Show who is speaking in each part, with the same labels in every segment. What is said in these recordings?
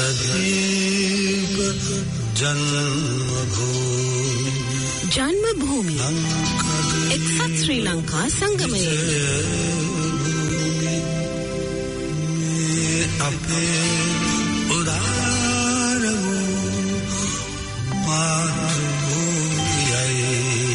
Speaker 1: जन्मभूमि एक्सत श्रीलंका संगमයේ
Speaker 2: අපේ උදාර වූ මාතෘභූමියයි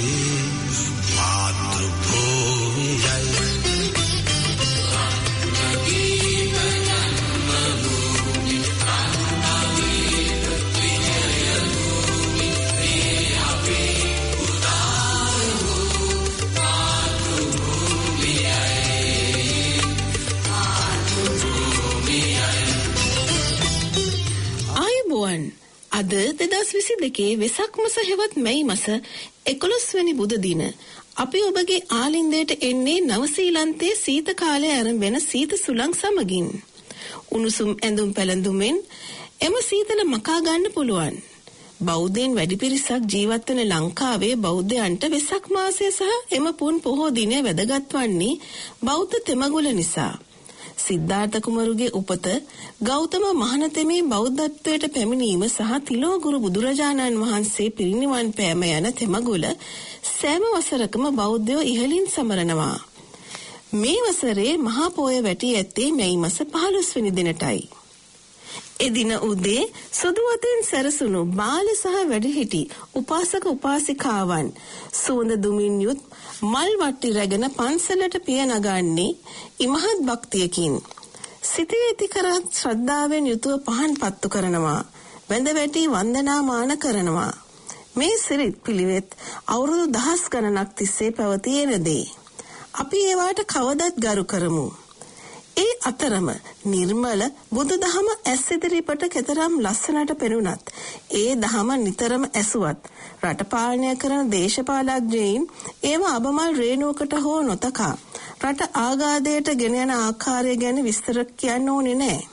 Speaker 1: අද 2022 වෙසක් මස හෙවත් මැයි මස 11 වෙනි බුද දින අපි ඔබගේ ආලින්දයට එන්නේ නවසීලන්තයේ සීත කාලය ආරම්භ සීත සුළං සමගින් උණුසුම් ඇඳුම් පැළඳුමෙන් එම සීතල මකා ගන්න පුළුවන්. බෞද්ධයන් වැඩි පිරිසක් ජීවත් වන ලංකාවේ බෞද්ධයන්ට වෙසක් මාසය සහ එම පුන් පොහෝ දිනය වැදගත් වන්නේ බෞද්ධ තෙමගුල නිසා. සිද්ධාර්ථ කුමරුගේ උපත ගෞතම මහානතෙමේ බෞද්ධත්වයට පැමිණීම සහ තිලෝගුරු බුදුරජාණන් වහන්සේ පිරිනිවන් පෑම යන තෙමගුල සෑම වසරකම බෞද්ධයෝ ඉහළින් සමරනවා. මේ වසරේ මහා පෝය වැටි ඇත්තේ මැයි මාස 15 වෙනි දිනටයි. එදින උදේ සුදු වතෙන් සැරසුණු බාල සහ වැඩිහිටි උපාසක උපාසිකාවන් සුවඳ දුමින් යුත් මල් වට්ටි රැගෙන පන්සලට පිය නගන්නේ ඉමහත් භක්තියකින්. සිතේ ඇති කරත් ශ්‍රද්ධාවෙන් යුතුව පහන් පත්තු කරනවා. වැඳ වැටි වන්දනාමාන කරනවා. මේ සිරිත් පිළිවෙත් අවුරුදු දහස් ගණනක් තිස්සේ පැවතින දේ. අපි ඒවාට කවදත් ගරු කරමු. ඒ අතරම නිර්මල බුදුදහම ඇස් ඉදිරිපට කෙතරම් ලස්සනට පෙනුනත් ඒ දහම නිතරම ඇසුවත් රට පාලනය කරන දේශපාලඥයින් ඒව අබමල් රේණුවකට හෝ නොතකා රට ආගාදයට ගෙන යන ආකාරය ගැන විස්තර කියන්න ඕනේ නැහැ.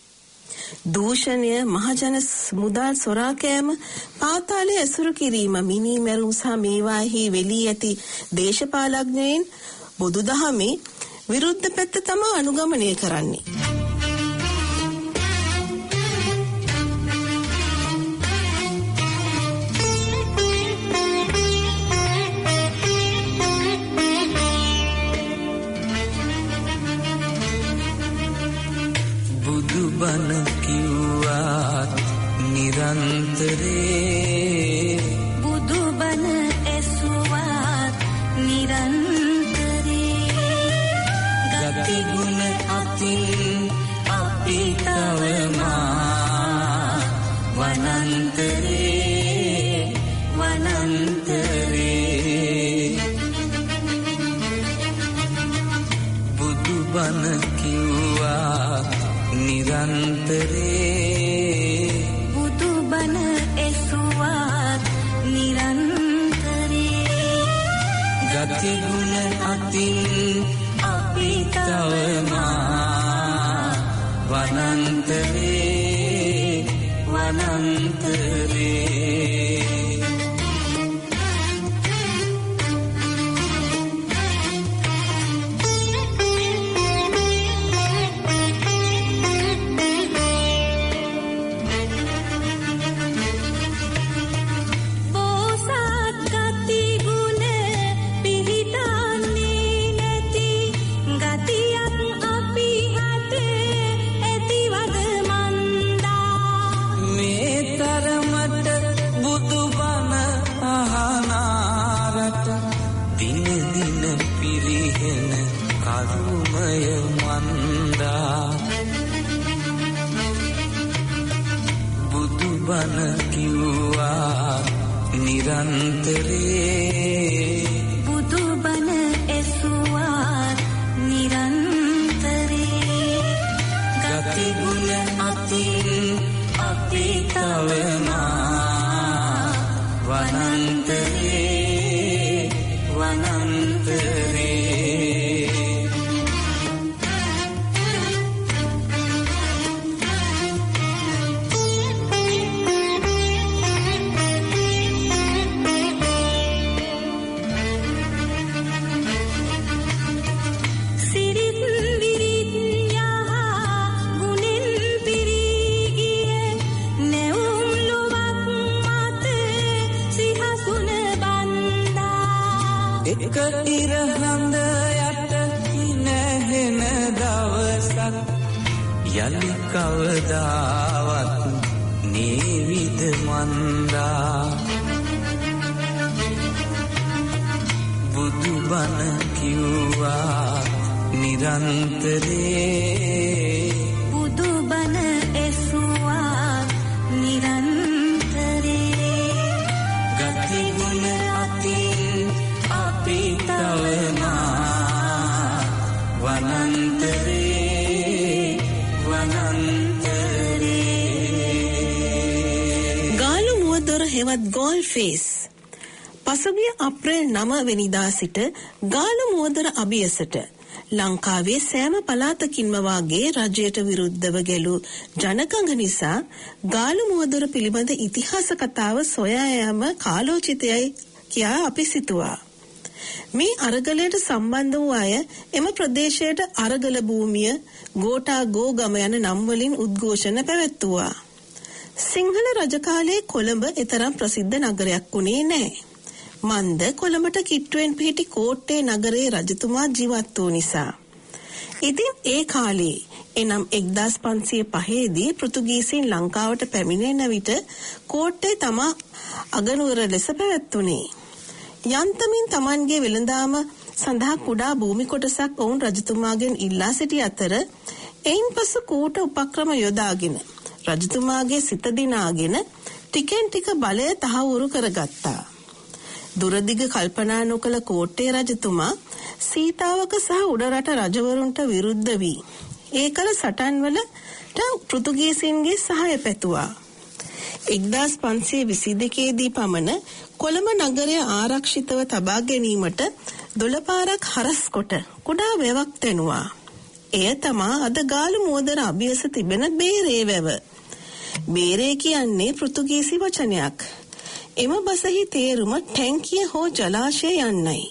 Speaker 1: දූෂණය, මහජන මුදල් සොරා කෑම, පාතාලයේ ඇසුරු කිරීම, මිනී මැරුම් සහ මේවාෙහි වෙලී ඇති දේශපාලඥයින් බුදුදහමේ විරුද්ධ පැත්ත තමයි අනුගමනය කරන්නේ.
Speaker 2: බුදුබණ කිව්වත් නිරන්තරේ
Speaker 3: බුදුබණ ඇසුවත් නිරන්තරේ ගති ගුණ අතින් අපි තවමා වනන්තරේ බුදුබණ කිව්වා නිරන්තරේ බුදුබණ ඇසුවත් නිරන්තරේ
Speaker 2: ගති ගුණ අතින් අපි තවමා වනන්තරේ බුදුබණ කිව්වා නිරන්තරේ
Speaker 3: බුදුබණ ඇසුවත් නිරන්තරේ
Speaker 2: ගති ගුණ අතින් අපි තවමා වනන්තරේ
Speaker 3: සිරිත් විරිත් යහ ගුණෙන් පිරී ගිය
Speaker 2: යලි කවදාවත් නේවිද මන්දා බුදු බණ කිව්වා නිරන්තරේ
Speaker 3: බුදු බණ ඇසුවා නිරන්තරේ
Speaker 2: ගති ගුණ අතින් අපි තවනා වනන්තරේ
Speaker 1: ගාලු මුවදොර හෙවත් ගෝල් ෆේස් පසුගිය අප්‍රේල් 9 වෙනිදා සිට ගාලු මුවදොර අභියසට ලංකාවේ සෑම පළාතකින්ම වාගේ රජයට විරුද්ධව ගැලූ ජනගහන නිසා ගාලු මුවදොර පිළිබඳ ඉතිහාස කතාව සොයා යාම කාලෝචිතයයි කියා අපි සිතුවා. මේ අරගලයට සම්බන්ධ වූ අය එම ප්‍රදේශයට අරගල භූමිය, ගෝඨා ගෝගම යන නම් වලින් උද්ඝෝෂණ පැවැත්වුවා. සිංහල රජ කාලයේ කොළඹ එතරම් ප්‍රසිද්ධ නගරයක් වුණේ නැහැ. මන්ද කොළඹට කිට්ටුවෙන් පිහිටි කෝට්ටේ නගරයේ රජතුමා ජීවත් වූ නිසා. ඉතින් ඒ කාලේ එනම් 1505 දී පෘතුගීසීන් ලංකාවට පැමිණෙන විට කෝට්ටේ තමා අගනුවර ලෙස පැවැත්වුණේ. යන්තමින් Tamanගේ වෙළඳාම සඳහා කුඩා භූමි කොටසක් ඔවුන් රජතුමාගෙන් ඉල්ලා සිටි අතර එයින් පසු කූට උපක්‍රම යොදාගෙන රජතුමාගේ සිත දිනාගෙන ටිකෙන් ටික බලය තහවුරු කරගත්තා. දුරදිග කල්පනා නොකළ කෝට්ටේ රජතුමා සීතාවක සහ උඩරට රජවරුන්ට විරුද්ධ වී ඒකල සටන්වලට පෘතුගීසීන්ගේ සහාය පැතුවා. 1522 දී පමණ කොළඹ නගරය ආරක්ෂිතව තබා ගැනීමට 12 පාරක් හරස් කොට කුඩා වැවක් තැනුවා. එය තමා අද ගාලු මුවදොර අභියස තිබෙන බේරේ වැව. බේරේ කියන්නේ පෘතුගීසි වචනයක්. එම බසෙහි තේරුම ටැංකිය හෝ ජලාශය යන්නයි.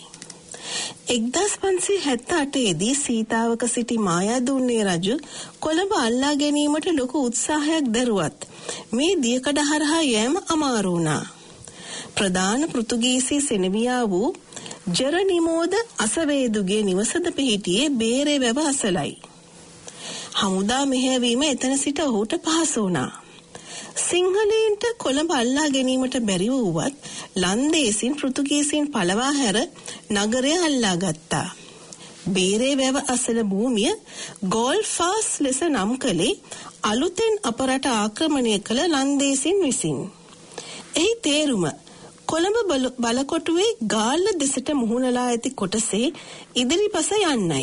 Speaker 1: 1578 දී සීතාවක සිටි මායාදුන්නේ රජු කොළඹ අල්ලා ගැනීමට ලොකු උත්සාහයක් දැරුවත් මේ දියකඩ හරහා යෑම අමාරු වුණා. ප්‍රධාන පෘතුගීසි සෙනවියා වූ ජෙරනිමෝද අසවේදුගේ නිවසද පිහිටියේ බේරේ වැව අසලයි. හමුදා මෙහෙයවීම එතන සිට ඔහුට පහසු වුණා. සිංහලයන්ට කොළඹ අල්ලා ගැනීමට බැරි වුවත් ලන්දේසින් පෘතුගීසීන් පළවා හැර නගරය අල්ලා ගත්තා. බේරේ වැව අසල භූමිය ගෝල් ෆාස් ලෙස නම් කළේ අලුතෙන් අපරට ආක්‍රමණය කළ ලන්දේසින් විසින්. එහි තේරුම කොළඹ බලකොටුවේ ගාල්ල දෙසට මුහුණලා ඇති කොටසේ ඉදිරිපස යන්නයි.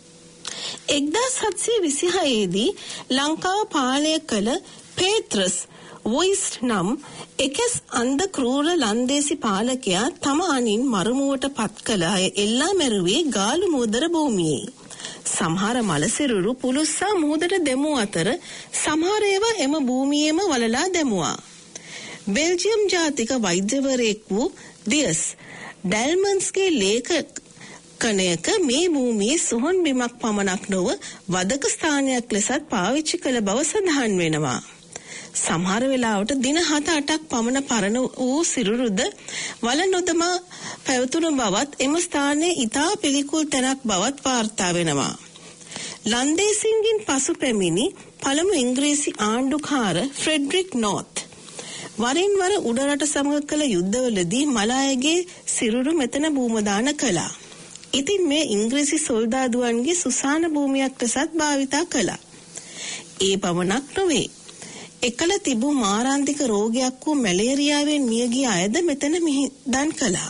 Speaker 1: 1726 දී ලංකාව පාලනය කළ පේත්‍රස් වොයිස්ට් නම් එකස් අන්ධ ක්‍රූර ලන්දේසි පාලකයා තම අනින් මරුමුවට පත් කළ අය එල්ලා මැරුවේ ගාලු මුවදොර භූමියේ. සමහර මලසිරුරු පුලුස්සා මුහුදට දැමූ අතර සමහර ඒවා එම භූමියේම වලලා දැමුවා. බෙල්ජියම් ජාතික වෛද්‍යවරයෙක් වූ දියස් ඩැල්මන්ස්ගේ ලේඛනයක මේ භූමියේ සොහොන් බිමක් පමණක් නොව වදක ස්ථානයක් ලෙසත් පාවිච්චි කළ බව සඳහන් වෙනවා. සමහර වෙලාවට දින 7-8ක් පමණ පරණ වූ සිරුරුද වල නොදමා පැවතුණු බවත් එම ස්ථානයේ ඉතා පිළිකුල් තැනක් බවත් වාර්තා වෙනවා. ලන්දේසින්ගෙන් පසු පැමිණි පළමු ඉංග්‍රීසි ආණ්ඩුකාර ෆ්‍රෙඩරික් නෝත් වරින් වර උඩරට සමග කළ යුද්ධවලදී මලායගේ සිරුරු මෙතන භූමදාන කළා. ඉතින් මේ ඉංග්‍රීසි සොල්දාදුවන්ගේ සුසාන භූමියක් ලෙසත් භාවිතා කළා. ඒ පමණක් නොවේ. එකල තිබූ මාරාන්තික රෝගයක් වූ මැලේරියාවෙන් මියගිය අයද මෙතන මිහිදන් කළා.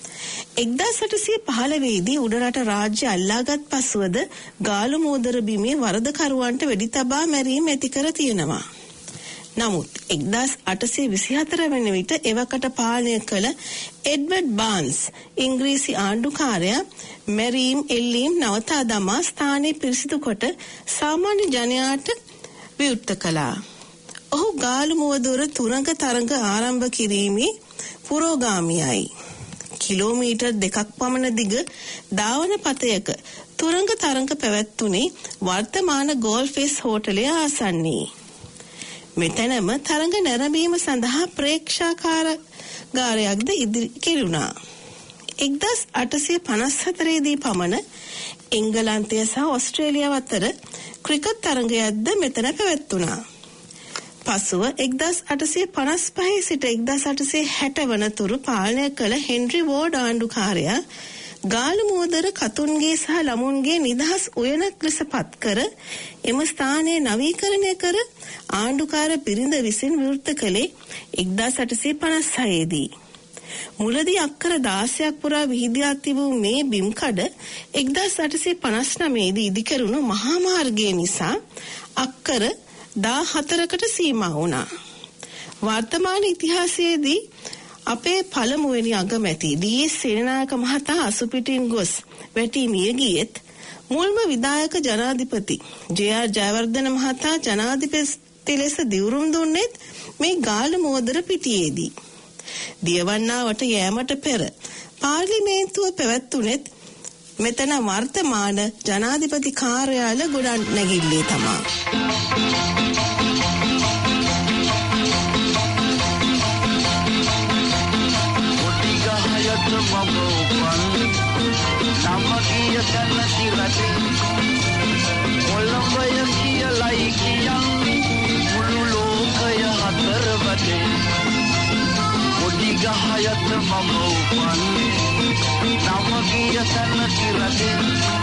Speaker 1: 1815 දී උඩරට රාජ්‍ය අල්ලාගත් පසුවද ගාලු මුවදොර බිමේ වරදකරුවන්ට වෙඩි තබා මැරීම ඇති කර තියෙනවා. නමුත් 1824 වන විට එවකට පාලනය කළ එඩ්වඩ් බාන්ස් ඉංග්‍රීසි ආණ්ඩුකාරයා මැරීම් එල්ලීම් නවතා දමා ස්ථානය පිරිසිදු කොට සාමාන්‍ය ජනයාට විවෘත කළා. ඔහු ගාලු මුවදොර තුරංග තරඟ ආරම්භ කිරීමේ පුරෝගාමියයි. කිලෝමීටර් 2ක් පමණ දිග ධාවන පතයක තුරංග තරඟ පැවැත්වුණේ වර්තමාන ගෝල් ෆේස් හෝටලය ආසන්නයේ. මෙතනම තරඟ නැරඹීම සඳහා ප්‍රේක්ෂාකාරාගාරයක්ද ඉදිරි කෙරුණා. 1854 දී පමණ එංගලන්තය සහ ඕස්ට්‍රේලියාව අතර ක්‍රිකට් තරඟයක්ද මෙතන පැවැත්වුණා. පසුව 1855 සිට 1860 වනතුරු පාලනය කළ හෙන්රි වෝඩ් ආණ්ඩුකාරයා ගාලු මුවදර කතුන්ගේ සහ ළමුන්ගේ නිදහස් උයනක් ලෙස පත් කර එම ස්ථානය නවීකරණය කර ආණ්ඩුකාර පිරිඳ විසින් විවෘත කළේ 1856 දී. මුලදී අක්කර 16ක් පුරා විහිදියා තිබූ මේ බිම්කඩ 1859 දී ඉදිකරුණු මහා මාර්ගය නිසා අක්කර 14කට සීමා වුණා. වර්තමාන ඉතිහාසයේදී අපේ පළමුවෙනි අගමැති ඩී.එස්. සේනානායක මහතා අසුපිටින් ගොස් වැටි මිය ගියෙත් මුල්ම විධායක ජනාධිපති ජේ.ආර්. ජයවර්ධන මහතා ජනාධිපති ලෙස දිවුරුම් දුන්නේත් මේ ගාලු මුවදර පිටියේදී. දියවන්නාවට යෑමට පෙර පාර්ලිමේන්තුව පැවැත්වුණෙත් මෙතන වර්තමාන ජනාධිපති කාර්යාල ගොඩනැගිල්ලේ තමා.
Speaker 4: ගහයත් මම උපන්නේ නම ගිය තැන කිරදේ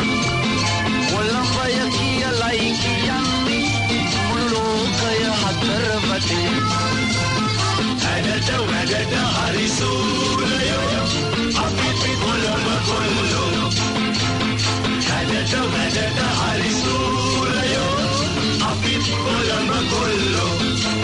Speaker 4: කොළඹය කියලයි කියන්නේ මුළු ලෝකය හතර වටේ ඇඩට වැඩට හරි සූරයෝ අපි කොළඹ කොල්ලෝ ඇඩට වැඩට හරි සූරයෝ අපි කොළඹ කොල්ලෝ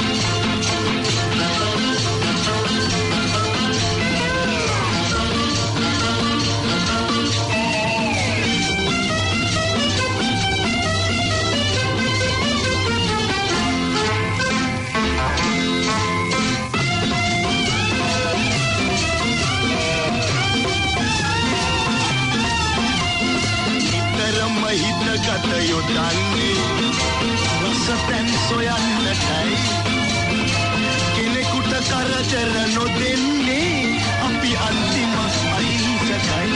Speaker 4: කටයෝ දන්නේ රසපැන් සොයන්නටයි කෙනෙකුට කරදර නොදෙන්නේ අපි අන්තිම අහිංසකයි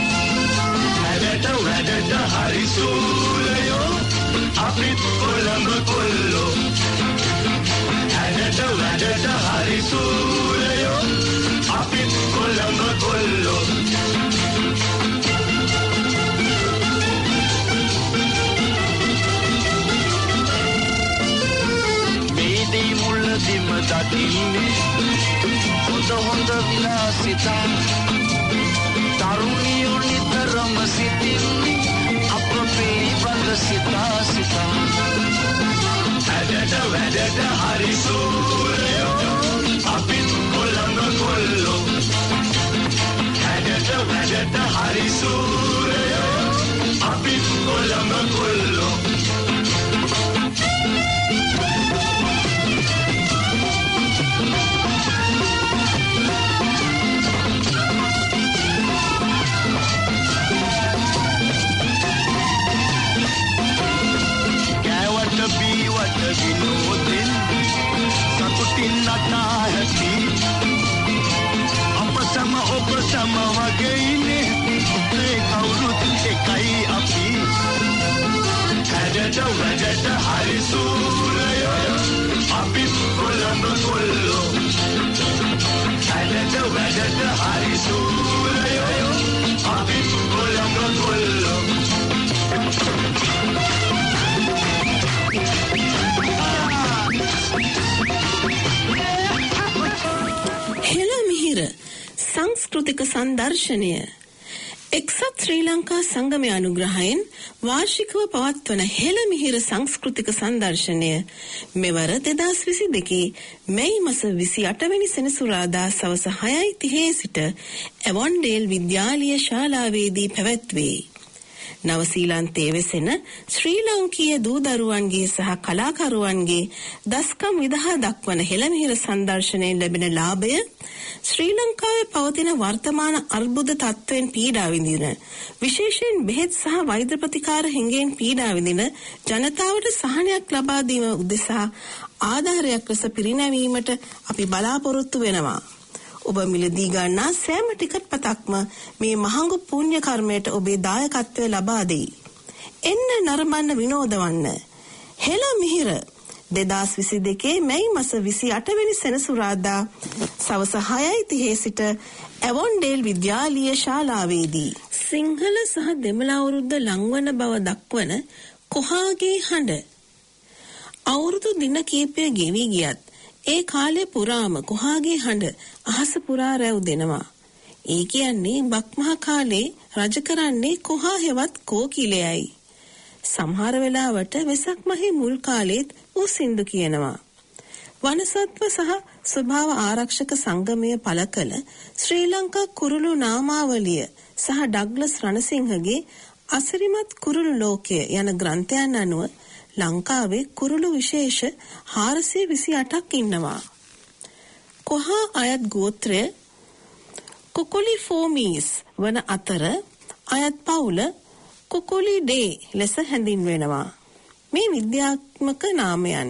Speaker 4: වැඩට හරි සූරයෝ අපිත් කොළඹ කොල්ලෝ වැඩට හරි සූරයෝ අපිත් කොළඹ කොල්ලෝ මුල්ලදිම දකින්නේ හොඳ විලාසිතා තරුණියෝ නිතරම සිටින්නේ අප පිළිබඳ සිතා වැඩට හරි සූරයෝ අපිත් කොළඹ කොල්ලෝ වැඩට හරි සූරයෝ අපිත් කොළඹ කොල්ලෝ විනෝදෙන් සතුටින් නටා ඇති අප සම ඔබ සම වගේනේ ඒ කවුරුත් එකයි අපි වැඩට හරි සූරයෝ අපි කොළඹ කොල්ලෝ වැඩට හරි සූරයෝ අපි කොළඹ කොල්ලෝ
Speaker 1: හෙළමිහිර සංස්කෘතික සංදර්ශනය එක්සත් ශ්‍රී ලංකා සංගමයේ අනුග්‍රහයෙන් වාර්ෂිකව පවත්වන හෙළමිහිර සංස්කෘතික සංදර්ශනය මෙවර 2022 මැයි මාස 28 වෙනි සෙනසුරාදා සවස 6:30 සිට ඇවොන්ඩේල් විද්‍යාලීය ශාලාවේදී පැවැත්වේ. නවසීලන්තයේ වෙසෙන ශ්‍රී ලාංකීය දූදරුවන්ගේ සහ කලාකරුවන්ගේ දස්කම් විදහා දක්වන හෙළමිහිර සංදර්ශනයෙන් ලැබෙන ලාභය ශ්‍රී ලංකාවේ පවතින වර්තමාන අර්බුද තත්ත්වයෙන් පීඩා විඳින විශේෂයෙන් බෙහෙත් සහ වෛද්‍ය ප්‍රතිකාර හිඟෙන් පීඩා විඳින ජනතාවට සහනයක් ලබා දීම උදෙසා ආධාරයක් ලෙස පිරිනැමීමට අපි බලාපොරොත්තු වෙනවා. ඔබ මිලදී ගන්නා සෑම ටිකට් පතක්ම මේ මහඟු පුණ්‍ය කර්මයට ඔබේ දායකත්වය ලබා දෙයි. එන්න නරඹන්න විනෝදවන්න. හෙළ මිහිර 2022 මැයි මාස 28 වෙනි සෙනසුරාදා සවස 6:30 සිට ඇවොන්ඩේල් විද්‍යාලීය ශාලාවේදී සිංහල සහ දෙමළ අවුරුද්ද ලංවන බව දක්වන කොහාගේ හඬ. අවුරුදු දින කීපය ගෙවි ගියත් ඒ කාලය පුරාම කොහාගේ හඬ අහස පුරා රැව් දෙනවා. ඒ කියන්නේ බක්මහා කාලේ රජ කරන්නේ කොහා හෙවත් කෝකිලයයි. සමහර වෙලාවට වෙසක් මහේ මුල් කාලෙත් ඌ සින්දු කියනවා. වනසත්ව සහ ස්වභාව ආරක්ෂක සංගමය පළ කළ ශ්‍රී ලංකා කුරුළු නාමාවලිය සහ ඩග්ලස් රණසිංහගේ අසිරිමත් කුරුළු ලෝකය යන ග්‍රන්ථයන් අනුව ලංකාවේ කුරුළු විශේෂ 428ක් ඉන්නවා. කොහා අයත් ගෝත්‍රය කුකුලිෆෝමීස් වන අතර අයත් පවුල කුකුලිඩේ ලෙස හැඳින්වෙනවා. මේ විද්‍යාත්මක නාමයන්.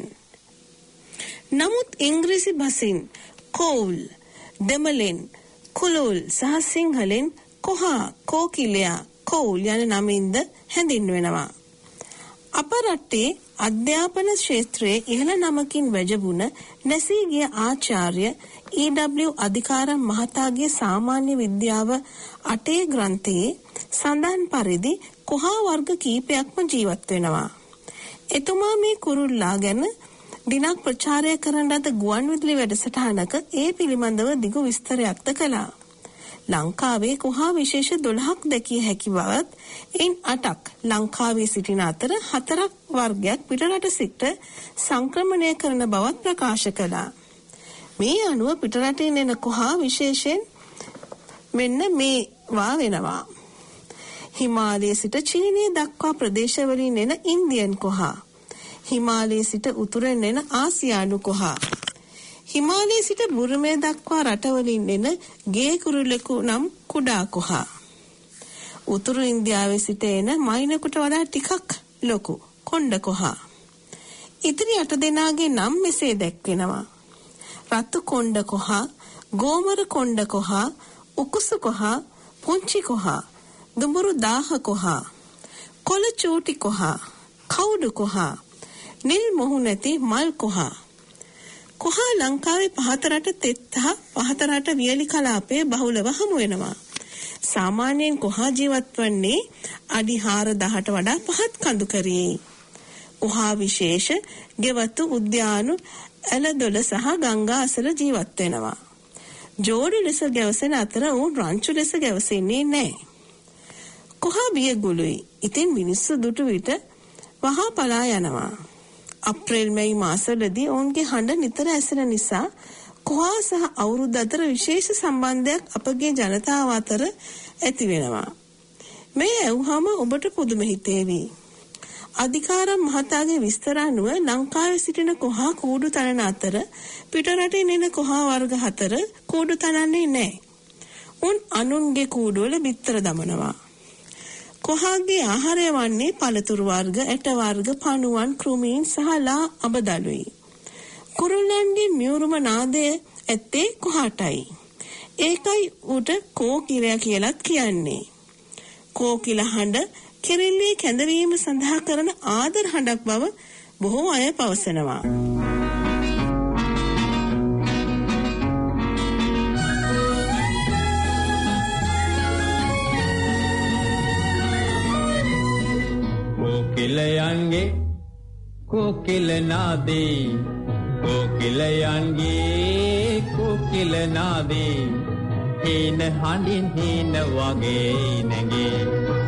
Speaker 1: නමුත් ඉංග්‍රීසි බසින් කෝල්, දෙමළෙන් කුලුල් සහ සිංහලෙන් කොහා, කෝකිලයා, කෝල් යන නමින්ද හැඳින්වෙනවා. අප රටේ අධ්‍යාපන ක්ෂේත්‍රයේ ඉහළ නමකින් වැජඹුණ නැසී ගිය ආචාර්ය E.W. අධිකාරම් මහතාගේ සාමාන්‍ය විද්‍යාව 8 ග්‍රන්ථයේ සඳහන් පරිදි කොහා වර්ග කීපයක්ම ජීවත් වෙනවා. එතුමා මේ කුරුල්ලා ගැන දිනක් ප්‍රචාරය කරන ලද ගුවන්විදුලි වැඩසටහනක ඒ පිළිබඳව දිගු විස්තරයක්ද කළා. ලංකාවේ කොහා විශේෂ 12ක් දැකිය හැකි බවත් ඉන් 8ක් ලංකාවේ සිටින අතර 4ක් වර්ගයක් පිටරට සිට සංක්‍රමණය කරන බවත් ප්‍රකාශ කළා. මේ අනුව පිටරටින් එන කොහා විශේෂයෙන් මෙන්න මේවා වෙනවා. හිමාලයේ සිට චීනය දක්වා ප්‍රදේශවලින් එන ඉන්දියන් කොහා, හිමාලයේ සිට උතුරෙන් එන ආසියානු කොහා, හිමාලයේ සිට බුරුමේ දක්වා රටවලින් එන ගේ කුරුල්ලෙකු නම් කුඩා කොහා, උතුරු ඉන්දියාවේ සිට එන මයිනකට වඩා ටිකක් ලොකු කොණ්ඩ කොහා. ඉතිරි 8 දෙනාගේ නම් මෙසේ දැක්වෙනවා. රතු කොණ්ඩ කොහා, ගෝමර කොණ්ඩ කොහා, උකුසු කොහා, පුංචි කොහා, දුඹුරු දාහ කොහා, කොළ චූටි කොහා, කවුඩු කොහා, නිල් මොහු නැති මල් කොහා. කොහා ලංකාවේ පහත රට තෙත් හා පහත රට වියලි කලාපයේ බහුලව හමු වෙනවා. සාමාන්‍යයෙන් කොහා ජීවත් වන්නේ අඩි 4000ට වඩා පහත් කඳුකරයේ. කොහා විශේෂ ගෙවතු උද්‍යානු ඇලදොල සහ ගංගා අසල ජීවත් වෙනවා. ජෝඩු ලෙස ගැවසෙන අතර උන් රංචු ලෙස ගැවසෙන්නේ නැහැ. කොහා බියගුළුයි. ඉතින් මිනිස්සු දුටු විට වහා පලා යනවා. අප්‍රේල් මැයි මාසවලදී ඔවුන්ගේ හඬ නිතර ඇසෙන නිසා කොහා සහ අවුරුද්ද අතර විශේෂ සම්බන්ධයක් අපගේ ජනතාව අතර ඇති වෙනවා. මේ ඇහුවම ඔබට පුදුම හිතේවි. අධිකාරම් මහතාගේ විස්තර අනුව ලංකාවේ සිටින කොහා කූඩු තනන අතර පිටරටින් එන කොහා වර්ග 4 කූඩු තනන්නේ නැහැ. උන් අනුන්ගේ කූඩුවල බිත්තර දමනවා. කොහාගේ ආහාරය වන්නේ පළතුරු වර්ග, ඇට වර්ග, පණුවන්, කෘමීන් සහ ලා අබදලුයි. කුරුල්ලන්ගේ මියුරුම නාදය ඇත්තේ කොහාටයි. ඒකයි උට කෝකිලයා කියලාත් කියන්නේ. කෝකිල හඬ කිරිල්ලේ කැඳවීම සඳහා කරන ආදර හඬක් බව බොහෝ අය පවසනවා.
Speaker 5: කොකිලයන්ගේ කොකිල නාදේ, කොකිලයන්ගේ කොකිල නාදේ, හේන හඬින් හේන වගේ නැගේ.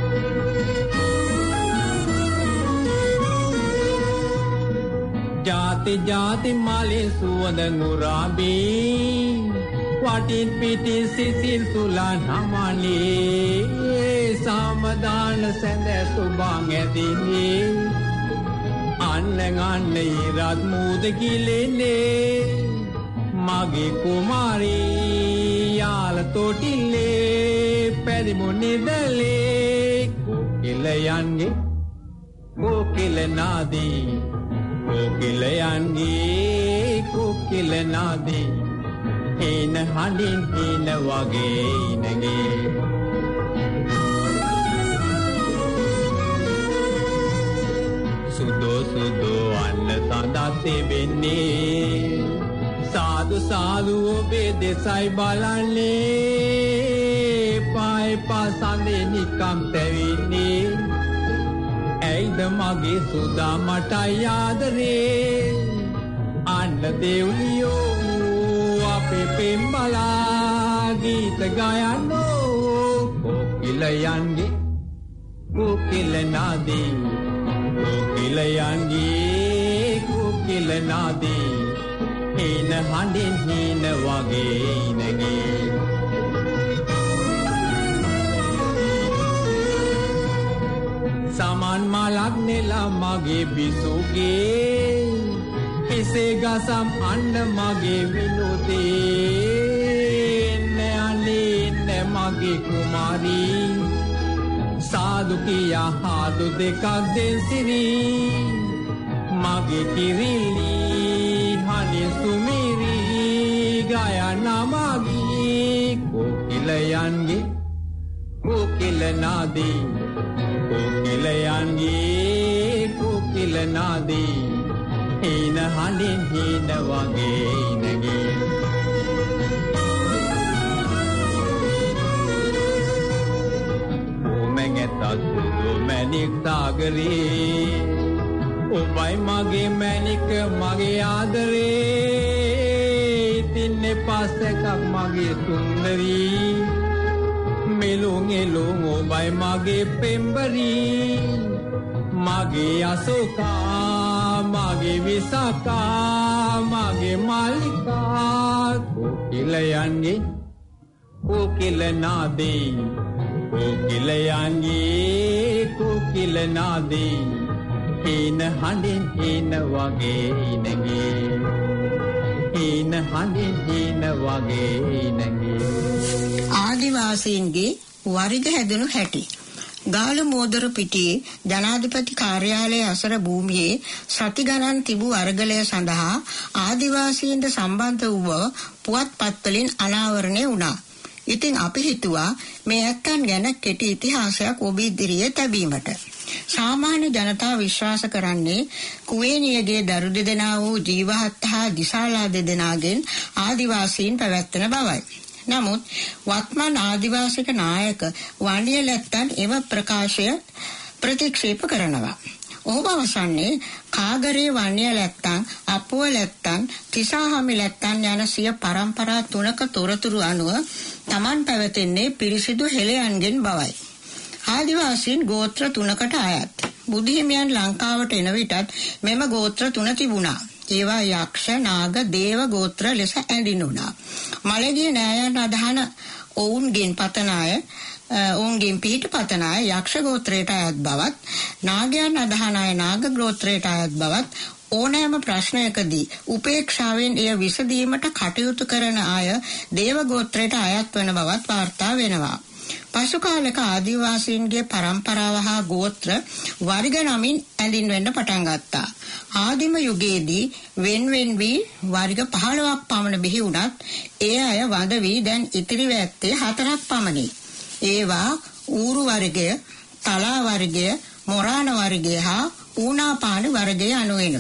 Speaker 5: ජාති ජාති මාලේ සුවඳ නුරාබී, වටින් පිටින් සිසිල් සුලා නමනේ, සාමදාන සැඳ සුබං ඇදිනේ, අන්න ගන්න ඉරත් මූද කිලෙන්නේ, මගේ කුමාරී යාල තොටිල්ලේ පැරිමුනිදලේ. කොකිලයන්ගේ කොකිල නාදී, කොකිලයන්ගේ කොකිල නාදී, හේන හඬින් හේන වගේ නැගේ. සුදෝ අන්න සඳත් තිබෙන්නේ සාදු සාදු ඔබේ දෙසයි බලන්නේ පායි පාසඳේ නිකම් තැවෙන්නේ ඇයිද මගේ සුදා මටයි ආදරේ අන්න දෙව්ලියෝ අපේ පෙම්බලා ගීත ගයන්නෝ කොකිලයන්ගේ කොකිල නාදී කොකිලයන්ගේ කොකිල නාදී හේන හඬින් හීන වගේ නැගේ සමන් මලක් නෙලා මගේ බිසුගේ හිසේ ගසම් අන්න මගේ විනෝදේ නේ මගේ කුමාරී සාදු කියා හාදු දෙකක් දෙසිරී මගේ කිරිලි හනි සුමිරි ගයනා මගේ කොකිලයන්ගේ කොකිල නාදී කොකිලයන්ගේ කොකිල නාදී හීන හඬින් හීන වගේ නැගේ ඔමෙගතසුදු මැණික් සාගරේ ඔබයි මගේ මැණික මගේ ආදරේ තින්නේ පස්සෙක් මගේ සුන්දරී මෙලොන් එලොන් ඔබයි මගේ පෙම්බරී මගේ අසෝකා මගේ විසකා මගේ මාලිකා කොකිලයන්ගේ කොකිල නාදී කොකිලයන්ගේ කොකිල නාදී හීන හඬින් හීන වගේ නැගේ හීන හඬින් හීන වගේ නැගේ
Speaker 6: ආදිවාසීන්ගේ වරිග හැදෙනු හැටි ගාල මෝදර පිටියේ ජනාධිපති කාර්යාලයේ අසර භූමියේ සති ගණන් තිබූ අරගලය සඳහා ආදිවාසීන්ට සම්බන්ධ වූ පුවත්පත්වලින් අනාවරණය වුණා. ඉතින් අපි හිතුවා මේ ඇත්තන් ගැන කෙටි ඉතිහාසයක් ඔබ ඉදිරියේ තැබීමට. සාමාන්‍ය ජනතාව විශ්වාස කරන්නේ කුවේනියගේ දරු දෙදෙනා වූ ජීවහත් හා දිසාලා දෙදෙනාගෙන් ආදිවාසීන් පැවැත්වෙන බවයි. නමුත් වත්මන් ආදිවාසික නායක වණියලැත්තන් එම ප්‍රකාශය ප්‍රතික්ෂේප කරනවා. ඔහු පවසන්නේ කාගරේ වණියලැත්තන්, අපුවලැත්තන්, තිසාහමිලැත්තන් යන සිය පරම්පරා තුනක තොරතුරු අනුව Taman පැවතෙන්නේ පිරිසිදු හෙළයන්ගෙන් බවයි. ආදිවාසීන් ගෝත්‍ර තුනකට අයත්. බුදුහිමියන් ලංකාවට එන විටත් මෙම ගෝත්‍ර තුන තිබුණා. ඒවා යක්ෂ, නාග, දේව ගෝත්‍ර ලෙස ඇඳිනුණා. මළගිය නෑයන් අදහන ඔවුන්ගෙන් පතනාය ඔවුන්ගෙන් පිහිට පතනාය යක්ෂ ගෝත්‍රයට අයත් බවත්, නාගයන් අදහන අය නාග ගෝත්‍රයට අයත් බවත්, ඕනෑම ප්‍රශ්නයකදී උපේක්ෂාවෙන් එය විසඳීමට කටයුතු කරන අය දේව ගෝත්‍රයට අයත් වන බවත් වාර්තා වෙනවා. පසු කාලක ආදිවාසීන්ගේ පරම්පරාව හා ගෝත්‍ර වර්ග නමින් ඇඳින්වෙන්න පටන් ගත්තා. ආදිම යුගයේදී වෙන්වෙන් වී වර්ග 15ක් පමණ බිහි වුණත් ඒ අය වඳ වී දැන් ඉතිරිව ඇත්තේ 4ක් පමණි. ඒවා ඌරු වර්ගය, තලා වර්ගය, මොරාන වර්ගය හා ඌනාපාන වර්ගය අනුවෙන.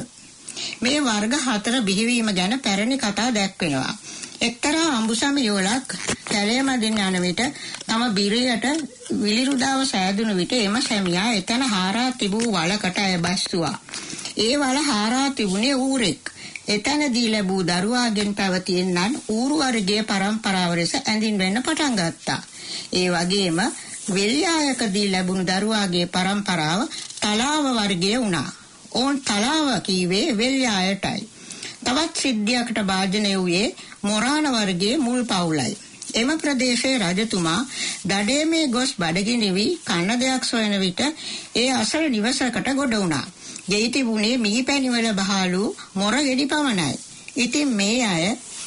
Speaker 6: මේ වර්ග 4 බිහිවීම ගැන පැරණි කතා දැක්වෙනවා. එක්තරා අඹුසම යෝලක් කැලේ මැදින් යන විට තම බිරියට විලිරුදාව සෑදුණු විට එම සැමියා එතන හාරා තිබූ වලකට ඇය බැස්සුවා. ඒ වල හාරා තිබුණේ ඌරෙක්. එතනදී ලැබූ දරුවාගෙන් පැවතියෙන්නන් ඌරු වර්ගයේ පරම්පරාව ලෙස ඇඳින්වෙන්න පටන් ගත්තා. ඒ වගේම වෙල්යායකදී ලැබුණු දරුවාගේ පරම්පරාව තලාව වර්ගයේ වුණා. ඕන් තලාව කීවේ වෙල්යායටයි. තවත් සිද්ධියකට භාජනය වූයේ මොරාන වර්ගයේ මුල් පවුලයි. එම ප්‍රදේශයේ රජතුමා දඩේමේ ගොස් බඩගිනි වී කන්න දෙයක් සොයන විට ඒ අසල නිවසකට ගොඩ වුණා. ගෙයි තිබුණේ මීපැණිවල බහලු මොර ගෙඩි පමණයි. ඉතින් මේ අය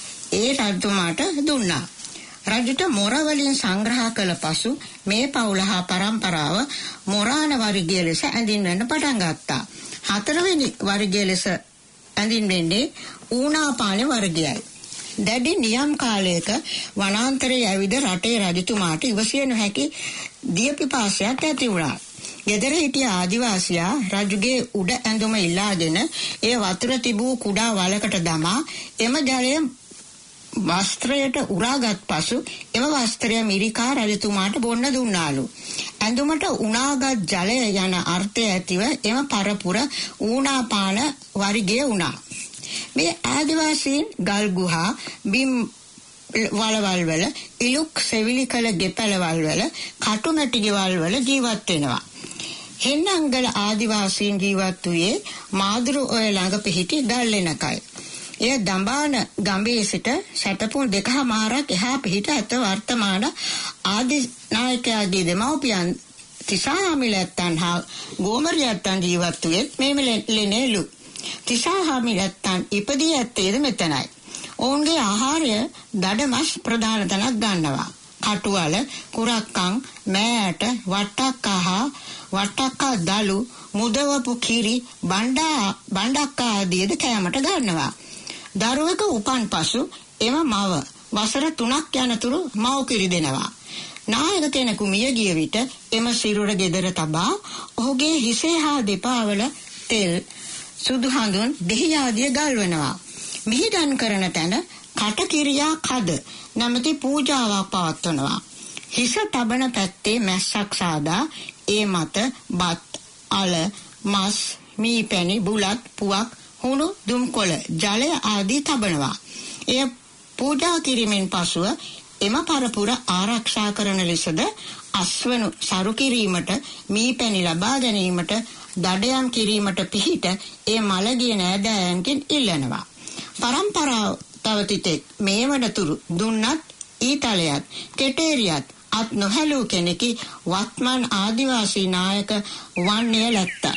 Speaker 6: ඒ රජතුමාට දුන්නා. රජුට මොර වලින් සංග්‍රහ කළ පසු මේ පවුල හා පරම්පරාව මොරාන වර්ගයේ ලෙස ඇඳින්වෙන්න පටන් ගත්තා. 4 වෙනි වර්ගයේ ලෙස ඇඳින්වෙන්නේ ඌනාපාන වර්ගයයි. දැඩි නියම් කාලයක වනාන්තරයේ ඇවිද රටේ රජතුමාට ඉවසිය නොහැකි දිය පිපාසයක් ඇති වුණා. ගෙදර හිටිය ආදිවාසියා රජුගේ උඩ ඇඳුම ඉල්ලාගෙන ඒ වතුර තිබූ කුඩා වලකට දමා එම ජලය වස්ත්‍රයට උරාගත් පසු එම වස්ත්‍රය මිරිකා රජතුමාට බොන්න දුන්නාලු. ඇඳුමට උනාගත් ජලය යන අර්ථය ඇතිව එම පරපුර ඌනාපාන වරිගේ වුණා. මේ ආදිවාසීන් ගල් ගුහා බිම් වලවල් වල ඉලුක් සෙවිලි කළ ගෙපළවල් වල කටුමැටි ගෙවල් වල ජීවත් වෙනවා. හෙන්නංගල ආදිවාසීන් ජීවත් වූයේ මාදුරු ඔය ළඟ පිහිටි ගල්ලෙනකයි. එය දඹාන ගඹේ සිට සැතපුම් 2මාරක් එහා පිහිට ඇත. වර්තමාන ආදි නායකයාගේ දෙමව්පියන් තිසාහාමිලත්තන් හා ගෝමරියත්තන් ජීවත් වූයේ මේ ලෙනේලු. තිසාහාමිලත්තන් ඉපදී ඇත්තේද මෙතනයි. ඔවුන්ගේ ආහාරය දඩමස් ප්‍රධාන තැනක් ගන්නවා. කටුවල, කුරක්කන්, මෑට, වට්ටක්කා දලු, මුදවපු කිරි, බණ්ඩක්කා ආදීද කෑමට ගන්නවා. දරුවෙකු උපන් පසු එම මව වසර 3ක් යනතුරු මව් කිරි දෙනවා. නායක කෙනෙකු මිය ගිය විට එම සිරුර ගෙදර තබා ඔහුගේ හිසේ හා දෙපාවල තෙල්, සුදු හඳුන්, දෙහි ආදිය ගල්වනවා. මිහිදන් කරන තැන කටකිරියා කද නැමැති පූජාවක් පවත්වනවා. හිස තබන පැත්තේ මැස්සක් සාදා ඒ මත බත්, අල, මස්, මීපැණි, බුලත්, පුවක්, හුණු, දුම්කොළ, ජලය ආදී තබනවා. එය පූජා කිරීමෙන් පසුව එම පරපුර ආරක්ෂා කරන ලෙසද අස්වනු සරු කිරීමට, මීපැණි ලබා ගැනීමට, දඩයම් කිරීමට පිහිට ඒ මළගිය නෑදෑයන්ගෙන් ඉල්ලනවා. පරම්පරාව තවතිතෙක් මේ වනතුරු දුන්නත් ඊතලයත් කෙටේරියත් අත් නොහැලූ කෙනෙකි වත්මන් ආදිවාසී නායක වන්නේ ලැත්තා.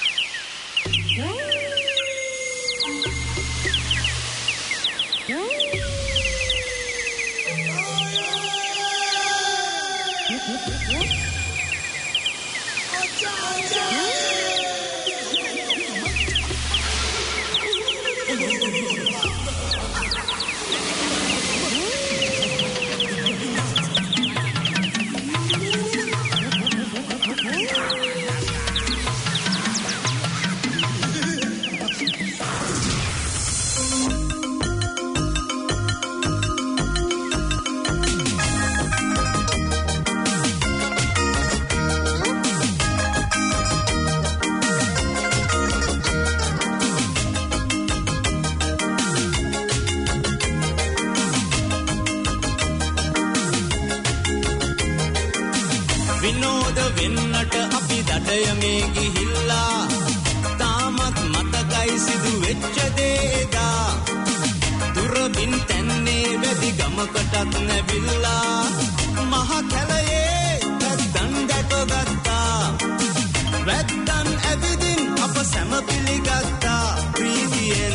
Speaker 2: විනෝද වෙන්නට අපි දඩයමේ ගිහිල්ලා තාමත් මතකයි සිදු වෙච්ච දේදා දුරබින් තැන්නේ වැඩි ගමකටත් නැවිල්ලා මහ කැලයේ වැද්දන් දැකගත්තා වැද්දන් ඇවිදින් අප සැම පිළිගත්තා ප්‍රීතියෙන්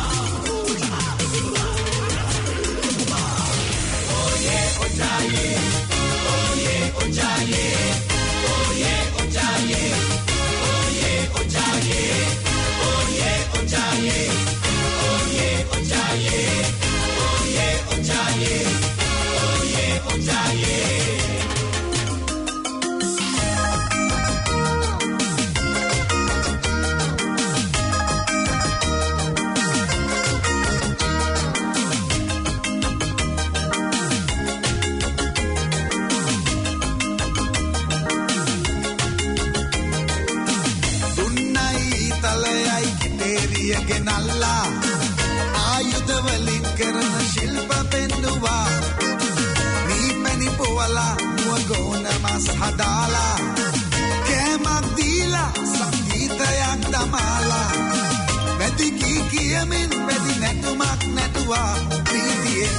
Speaker 2: ඔයේ ඔජායේ Oye, ojaye, oye, ojaye, oye, ojaye, oye, ojaye, oye, ojaye, oye, ojaye, oye, ojaye. ගෙනල්ලා ආයුධ වලින් කරන ශිල්ප පෙන්නුවා මීපැණි පොවලා මුවගෝන මස් හදාලා කෑමක් දීලා සංගීතයක් දමාලා වැඩි කී කියමින් වැඩි නැටුමක් නැටුවා ප්‍රීතියෙන්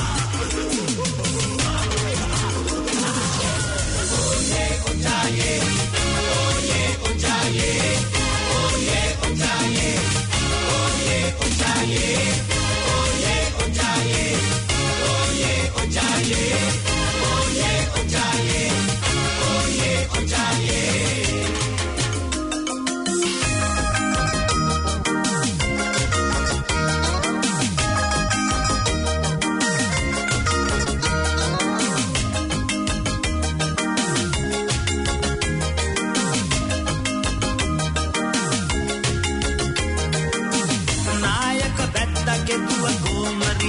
Speaker 2: ඔයේ ඔජායේ ඔයේ ඔජායේ ඔයේ ඔජායේ Ojaye, oye, ojaye, oye, ojaye, oye, ojaye, oye, ojaye.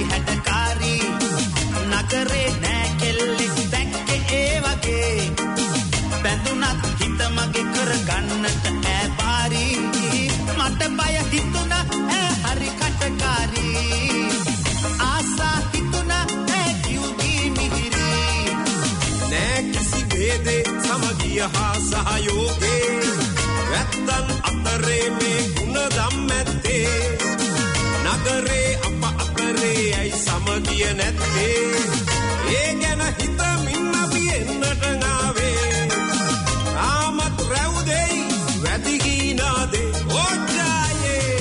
Speaker 2: හැටකාරී නගරේ නෑ කෙල්ලෙක් දැක්කේ ඒ වගේ බැඳුනත් හිත මගේ කරගන්නට ඈ පාරී මට බය හිතුණා ඈ හරි කටකාරී ආසා හිතුණා ඈ කිව්දී මිහිරි
Speaker 7: නෑ කිසි ભેදේ සමගිය හා සහයෝගේ වැත්තන් අතරේ මේ ගුණ ධම්මැත්තේ නගරේ අප අතරේ ඇයි සමගිය නැත්තේ ඒ ගැන හිතමින් අපි එන්නට ආවේ ආමත් රැවුදෙයි වැදි ගීනාදේ ඕජායේ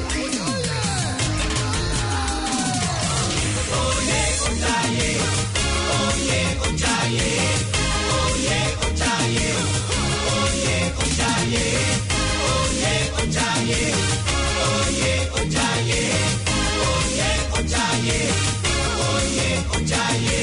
Speaker 2: ඕයේ ඕජායේ ඕයේ ඕජායේ ඕයේ ඕජායේ ooye ojaye ooye ojaye ooye ojaye ooye ojaye ooye ojaye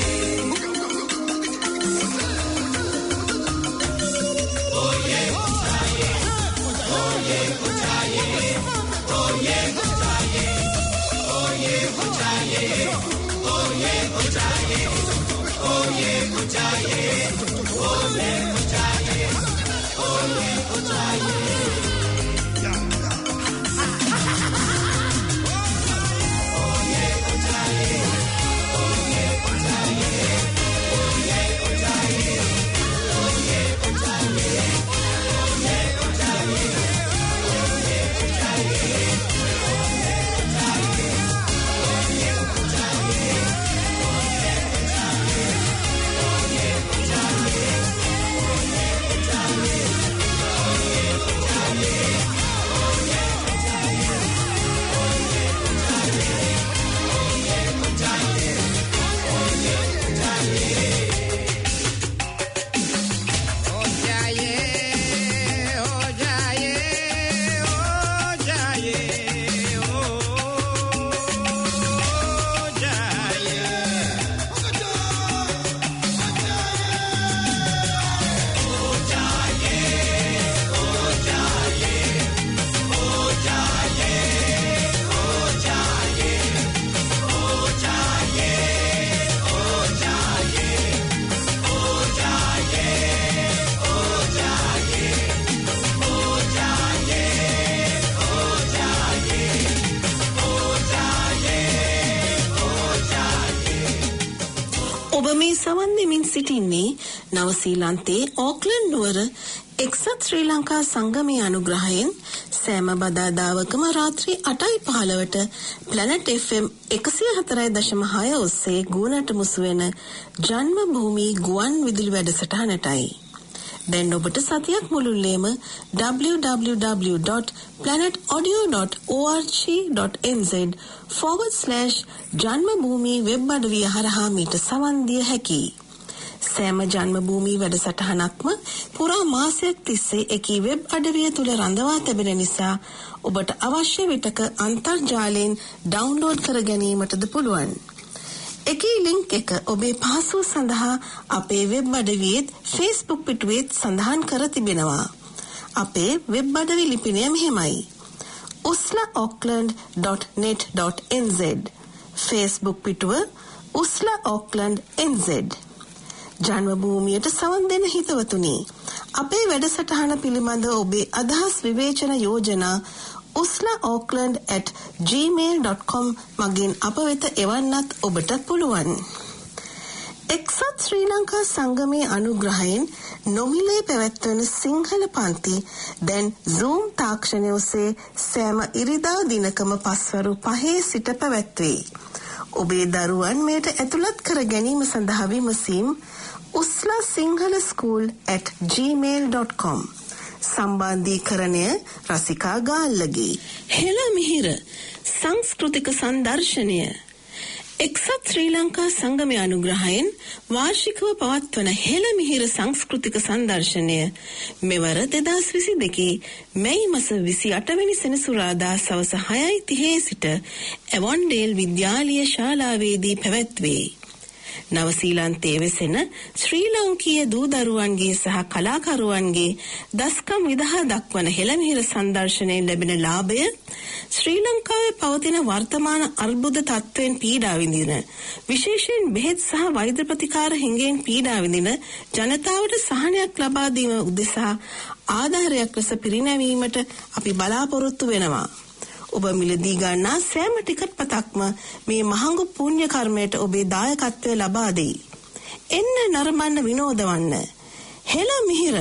Speaker 2: ooye ojaye ooye ojaye ooye ojaye ooye ojaye ooye ojaye ooye ojaye ooye
Speaker 1: සවන් දෙමින් සිටින්නේ නවසීලන්තයේ ඕක්ලන්ඩ් නුවර එක්සත් ශ්‍රී ලංකා සංගමයේ අනුග්‍රහයෙන් සෑම බදාදාවකම රාත්‍රී 8:15ට ප්ලැනට් FM 104.6 ඔස්සේ ගුවනට මුසු වෙන ජන්ම භූමි ගුවන් විදුලි වැඩසටහනටයි. දැන් ඔබට සතියක් මුළුල්ලේම www.planetaudio.org.nz/ජන්මභූමි වෙබ් අඩවිය හරහා මීට සවන් දිය හැකියි. සෑම ජන්මභූමි වැඩසටහනක්ම පුරා මාසයක් තිස්සේ එකී වෙබ් අඩවිය තුල රඳවා තිබෙන නිසා ඔබට අවශ්‍ය විටක අන්තර්ජාලයෙන් ඩවුන්ලෝඩ් කර ගැනීමටද පුළුවන්. එකී ලින්ක් එක ඔබේ පහසුව සඳහා අපේ වෙබ් අඩවියේ Facebook පිටුවේ සඳහන් කර තිබෙනවා. අපේ වෙබ් අඩවි ලිපිනය මෙහෙමයි: uslaauckland.net.nz Facebook පිටුව uslaauckland nz. ජන්මභූමියට සවන් දෙන හිතවතුනි, අපේ වැඩසටහන පිළිබඳ ඔබේ අදහස් විවේචන යෝජනා uslaauckland@gmail.com මගින් අප වෙත එවන්නත් ඔබට පුළුවන්. එක්සත් ශ්‍රී ලංකා සංගමයේ අනුග්‍රහයෙන් නොමිලේ පැවැත්වෙන සිංහල පන්ති දැන් Zoom තාක්ෂණය ඔස්සේ සෑම ඉරිදා දිනකම පස්වරු 5 සිට පැවැත්වේ. ඔබේ දරුවන් මේට ඇතුළත් කර ගැනීම සඳහා විමසීම් uslasinghalaSchool@gmail.com. සම්බන්ධීකරණය රසිකා ගාල්ලගේ. හෙළ මිහිර සංස්කෘතික සංදර්ශනය. එක්සත් ශ්‍රී ලංකා සංගමයේ අනුග්‍රහයෙන් වාර්ෂිකව පවත්වන හෙළ මිහිර සංස්කෘතික සංදර්ශනය මෙවර 2022 මැයි මාස 28 වෙනි සෙනසුරාදා සවස 6:30 සිට එවොන්ඩේල් විද්‍යාලීය ශාලාවේදී පැවැත්වේ. නවසීලන්තයේ වෙසෙන ශ්‍රී ලාංකීය දූ දරුවන්ගේ සහ කලාකරුවන්ගේ දස්කම් විදහා දක්වන හෙළමිහිර සංදර්ශනයෙන් ලැබෙන ලාභය ශ්‍රී ලංකාවේ පවතින වර්තමාන අර්බුද තත්ත්වයෙන් පීඩා විඳින විශේෂයෙන් බෙහෙත් සහ වෛද්‍ය ප්‍රතිකාර හිඟෙන් පීඩා විඳින ජනතාවට සහනයක් ලබා දීම උදෙසා ආධාරයක් ලෙස පිරිනැමීමට අපි බලාපොරොත්තු වෙනවා. ඔබ මිලදී ගන්නා සෑම ටිකට් පතක්ම මේ මහඟු පුණ්‍ය කර්මයට ඔබේ දායකත්වය ලබා දෙයි. එන්න නරඹන්න විනෝදවන්න. හෙළ මිහිර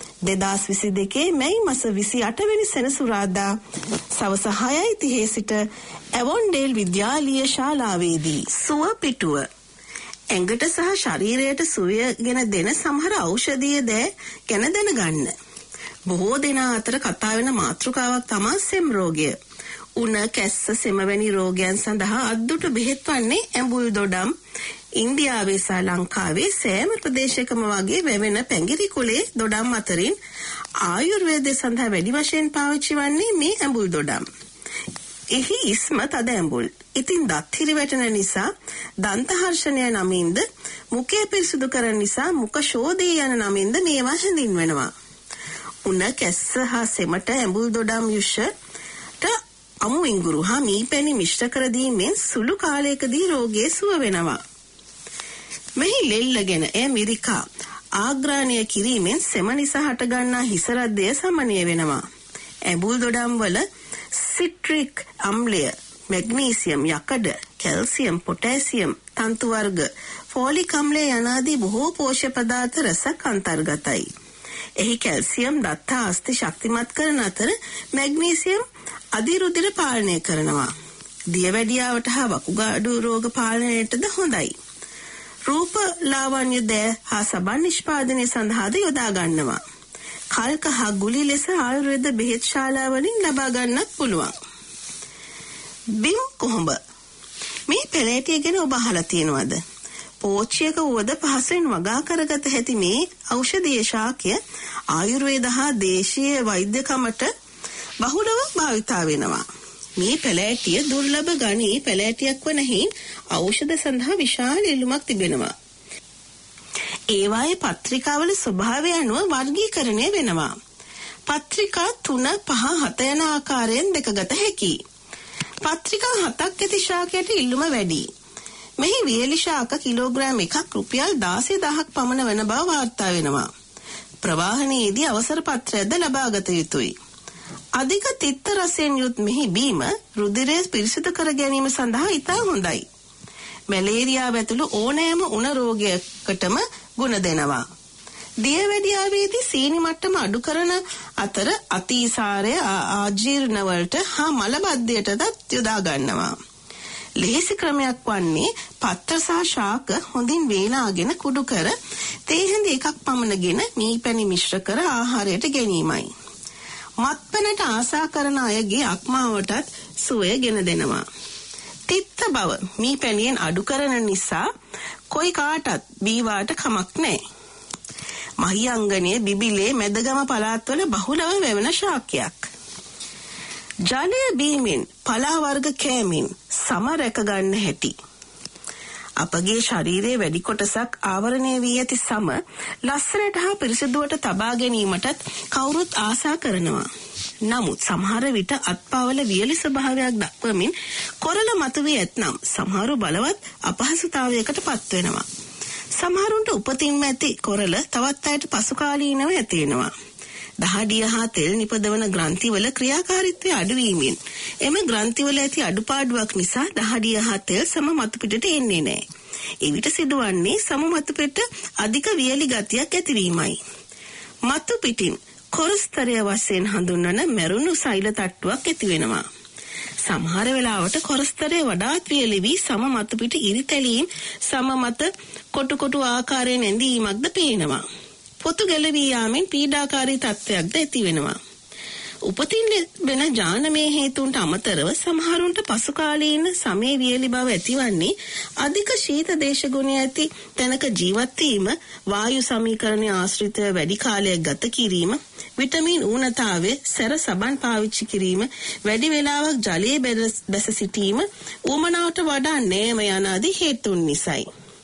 Speaker 1: 2022 මැයි මාස 28 වෙනි සෙනසුරාදා සවස 6:30 සිට ඇවොන්ඩේල් විද්‍යාලීය ශාලාවේදී සුව පිටුව ඇඟට සහ ශරීරයට සුවය ගෙන දෙන සමහර ඖෂධීය දෑ ගැන දැනගන්න. බොහෝ දෙනා අතර කතා වෙන මාතෘකාවක් තමයි සෙම් රෝගය. උණ කැස්ස සෙම වැනි රෝගයන් සඳහා අද්දුට බෙහෙත් වන්නේ ඇඹුල් දොඩම්. ඉන්දියාවේ සහ ලංකාවේ සෑම ප්‍රදේශයකම වගේ වැවෙන පැංගිරි කුලේ දොඩම් අතරින් ආයුර්වේදය සඳහා වැඩි වශයෙන් පාවිච්චි වන්නේ මේ ඇඹුල් දොඩම්. එහි ඉස්ම තද ඇඹුල්. ඉතින් දත් හිරි වැටෙන නිසා දන්ත හර්ෂණය නමින්ද මුඛය පිරිසුදු කරන නිසා මුඛ ශෝධය යන නමින්ද මේවා හැඳින්වෙනවා. උණ කැස්ස හා සෙමට ඇඹුල් දොඩම් යුෂ්ට අමු ඉඟුරු හා මීපැණි මිශ්‍ර කර දීමෙන් සුළු කාලයකදී රෝගයේ සුව වෙනවා. මෙහි ලෙල්ලගෙන එය මිරිකා ආග්‍රාණය කිරීමෙන් සෙම නිසා හටගන්නා හිස රද්දය සමනය වෙනවා. ඇඹුල් දොඩම් වල සිට්‍රික් අම්ලය, මැග්නීසියම්, යකඩ, කැල්සියම්, පොටෑසියම්, තන්තු වර්ග, ෆෝලික් අම්ලය යනාදී බොහෝ පෝෂ්‍ය පදාර්ථ රසක් අන්තර්ගතයි. එහි කැල්සියම් දත්ත අස්ථි ශක්තිමත් කරන අතර මැග්නීසියම් අධිරුධිර පාලනය කරනවා. දියවැඩියාවට හා වකුගඩු රෝග පාලනයටද හොඳයි. රූප ලාවන්‍ය දෑ හා සබන් නිෂ්පාදනය සඳහාද යොදා ගන්නවා. කල්ක හා ගුලි ලෙස ආයුර්වේද බෙහෙත් ශාලාවලින් ලබා ගන්නත් පුළුවන්. බිම් කොහොඹ මේ පෙළෑටිය ගැන ඔබ අහලා තියෙනවද? පෝච්චියක වුවද පහසෙන් වගා කරගත හැකි මේ ඖෂධීය ශාකය ආයුර්වේද හා දේශීය වෛද්‍යකමට බහුලව භාවිතා වෙනවා. මේ පෙළෑටිය දුර්ලභ ගණී පෙළෑටියක් වන හේයින් ඖෂධ සඳහා විශාල ඉල්ලුමක් තිබෙනවා. ඒවායේ පත්‍රිකාවල ස්වභාවය අනුව වර්ගීකරණය වෙනවා. පත්‍රිකා 3, 5, 7 යන ආකාරයෙන් දෙකගත හැකියි. පත්‍රිකා 7ක් ඇති ශාකයට ඉල්ලුම වැඩි. මෙහි වියලි ශාක කිලෝග්‍රෑම් 1ක් රුපියල් 16,000ක් පමණ වන බව වාර්තා වෙනවා. ප්‍රවාහනයේදී අවසර පත්‍රයක්ද ලබාගත යුතුයි. අධික තිත්ත රසයෙන් යුත් මෙහි බීම රුධිරය පිරිසිදු කර ගැනීම සඳහා ඉතා හොඳයි. මැලේරියාව ඇතුළු ඕනෑම උණ රෝගයකටම ගුණ දෙනවා. දියවැඩියාවේදී සීනි මට්ටම අඩු කරන අතර අතිසාරය ආජීර්ණ වලට හා මලබද්ධයටද යොදා ගන්නවා. ලෙහෙසි ක්‍රමයක් වන්නේ පත්‍ර සහ ශාක හොඳින් වේලාගෙන කුඩු කර තේ හැඳි 1ක් පමණගෙන මීපැණි මිශ්‍ර කර ආහාරයට ගැනීමයි. මත්පැනට ආසා කරන අයගේ අක්මාවටත් සුවය ගෙන දෙනවා. තිත්ත බව මීපැණියෙන් අඩු කරන නිසා කොයි කාටත් බීවාට කමක් නැහැ. මහියංගනයේ බිබිලේ මැදගම පළාත්වල බහුලව වැවෙන ශාකයක්. ජලය බීමෙන් පලා වර්ග කෑමෙන් සම රැක ගන්න හැටි. අපගේ ශරීරයේ වැඩි කොටසක් ආවරණය වී ඇති සම ලස්සනට හා පිරිසිදුවට තබා ගැනීමටත් කවුරුත් ආසා කරනවා. නමුත් සමහර විට අත්පාවල වියලි ස්වභාවයක් දක්වමින් කොරළ මතුවී ඇතනම් සමහරු බලවත් අපහසුතාවයකට පත් වෙනවා. සමහරුන්ට උපතින්ම ඇති කොරළ තවත් අයට පසුකාලීනව ඇති වෙනවා. දහඩිය හා තෙල් නිපදවන ග්‍රන්ථිවල ක්‍රියාකාරීත්වය අඩුවීමෙන් එම ග්‍රන්ථිවල ඇති අඩුපාඩුවක් නිසා දහඩිය හා තෙල් සම මතු පිටට එන්නේ නැහැ. එවිට සිදුවන්නේ සම මතු පිට අධික වියලි ගතියක් ඇතිවීමයි. මතු පිටින් කොරස්තරය වශයෙන් හඳුන්වන මැරුණු සෛල තට්ටුවක් ඇති වෙනවා. සමහර වෙලාවට කොරස්තරය වඩාත් වියලි වී සම මතු පිට ඉරිතැලීම් සම මත කොටු කොටු ආකාරයෙන් ඇඳීමක්ද පේනවා. පොතු ගැලවී යාමෙන් පීඩාකාරී තත්ත්වයක්ද ඇති වෙනවා. උපතින් ලැබෙන ජානමය හේතුන්ට අමතරව සමහරුන්ට පසුකාලීන සමේ වියලි බව ඇතිවන්නේ අධික ශීත දේශගුණය ඇති තැනක ජීවත් වීම, වායු සමීකරණය ආශ්‍රිතව වැඩි කාලයක් ගත කිරීම, විටමින් ඌනතාවය, සැර සබන් පාවිච්චි කිරීම, වැඩි වේලාවක් ජලයේ බැස සිටීම, ඌමනාවට වඩා නෑම යන ආදී හේතුන් නිසායි.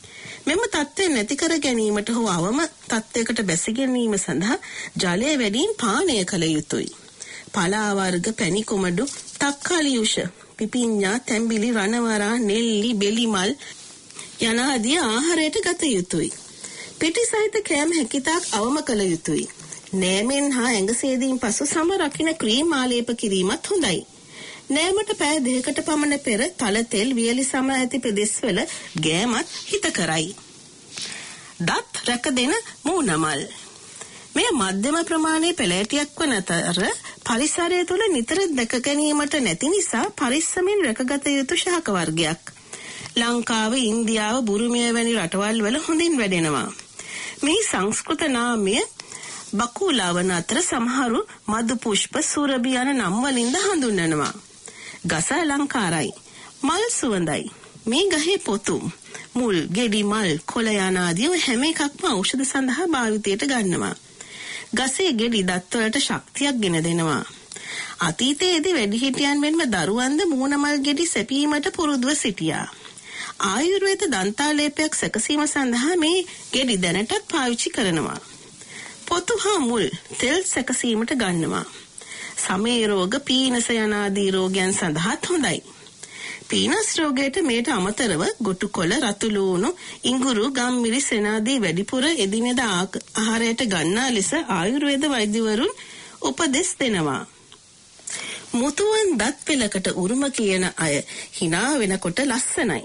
Speaker 1: මෙම තත්ත්වය නැති කර ගැනීමට හෝ අවම තත්ත්වයකට බැස ගැනීම සඳහා ජලය වැඩියෙන් පානය කළ යුතුයි. පලා වර්ග, පැණි කොමඩු, තක්කාලි යුෂ, පිපිඤ්ඤා, තැඹිලි, රණවරා, නෙල්ලි, බෙලිමල් යනාදී ආහාරයට ගත යුතුයි. පිටි සහිත කෑම හැකිතාක් අවම කළ යුතුයි. නෑමෙන් හා ඇඟ සේදීන් පසු සම රකින්න ක්‍රීම් ආලේප කිරීමත් හොඳයි. නෑමට පැය 2කට පමණ පෙර තල තෙල් වියලි සම ඇති ප්‍රදේශවල ගෑමත් හිත කරයි. දත් රැක දෙන මූණමල්. මෙය මධ්‍යම ප්‍රමාණයේ පෙළෑටියක් වන අතර පරිසරය තුළ නිතර දැක ගැනීමට නැති නිසා පරිස්සමෙන් රැකගත යුතු ශාක වර්ගයක්. ලංකාව, ඉන්දියාව, බුරුමය වැනි රටවල් වල හොඳින් වැඩෙනවා. මේ සංස්කෘත නාමය බකුලා වන අතර සමහරු මధు පුෂ්ප, සුරබි යන නම් වලින්ද හඳුන්වනවා. ගස අලංකාරයි. මල් සුවඳයි. මේ ගහේ පොතු, මුල්, ගෙඩි, මල්, කොළ යන ආදී හැම එකක්ම ඖෂධ සඳහා භාවිතයට ගන්නවා. ගසේ ගෙඩි දත් වලට ශක්තියක් ගෙන දෙනවා. අතීතයේදී වැඩිහිටියන් මෙන්ම දරුවන්ද මූණමල් ගෙඩි සැපීමට පුරුදුව සිටියා. ආයුර්වේද දන්තාලේපයක් සැකසීම සඳහා මේ ගෙඩි දැනටත් පාවිච්චි කරනවා. පොතු හා මුල් තෙල් සැකසීමට ගන්නවා. සමේ රෝග, පීනස යන ආදී රෝගයන් සඳහාත් හොඳයි. පීනස් රෝගයට මේට අමතරව ගොටුකොළ, රතු ලූණු, ඉඟුරු, ගම්මිරි සෙනාදී වැඩිපුර එදිනෙදා ආහාරයට ගන්නා ලෙස ආයුර්වේද වෛද්‍යවරුන් උපදෙස් දෙනවා. මුතුන් දත් පෙලකට උරුම කියන අය hina වෙනකොට ලස්සනයි.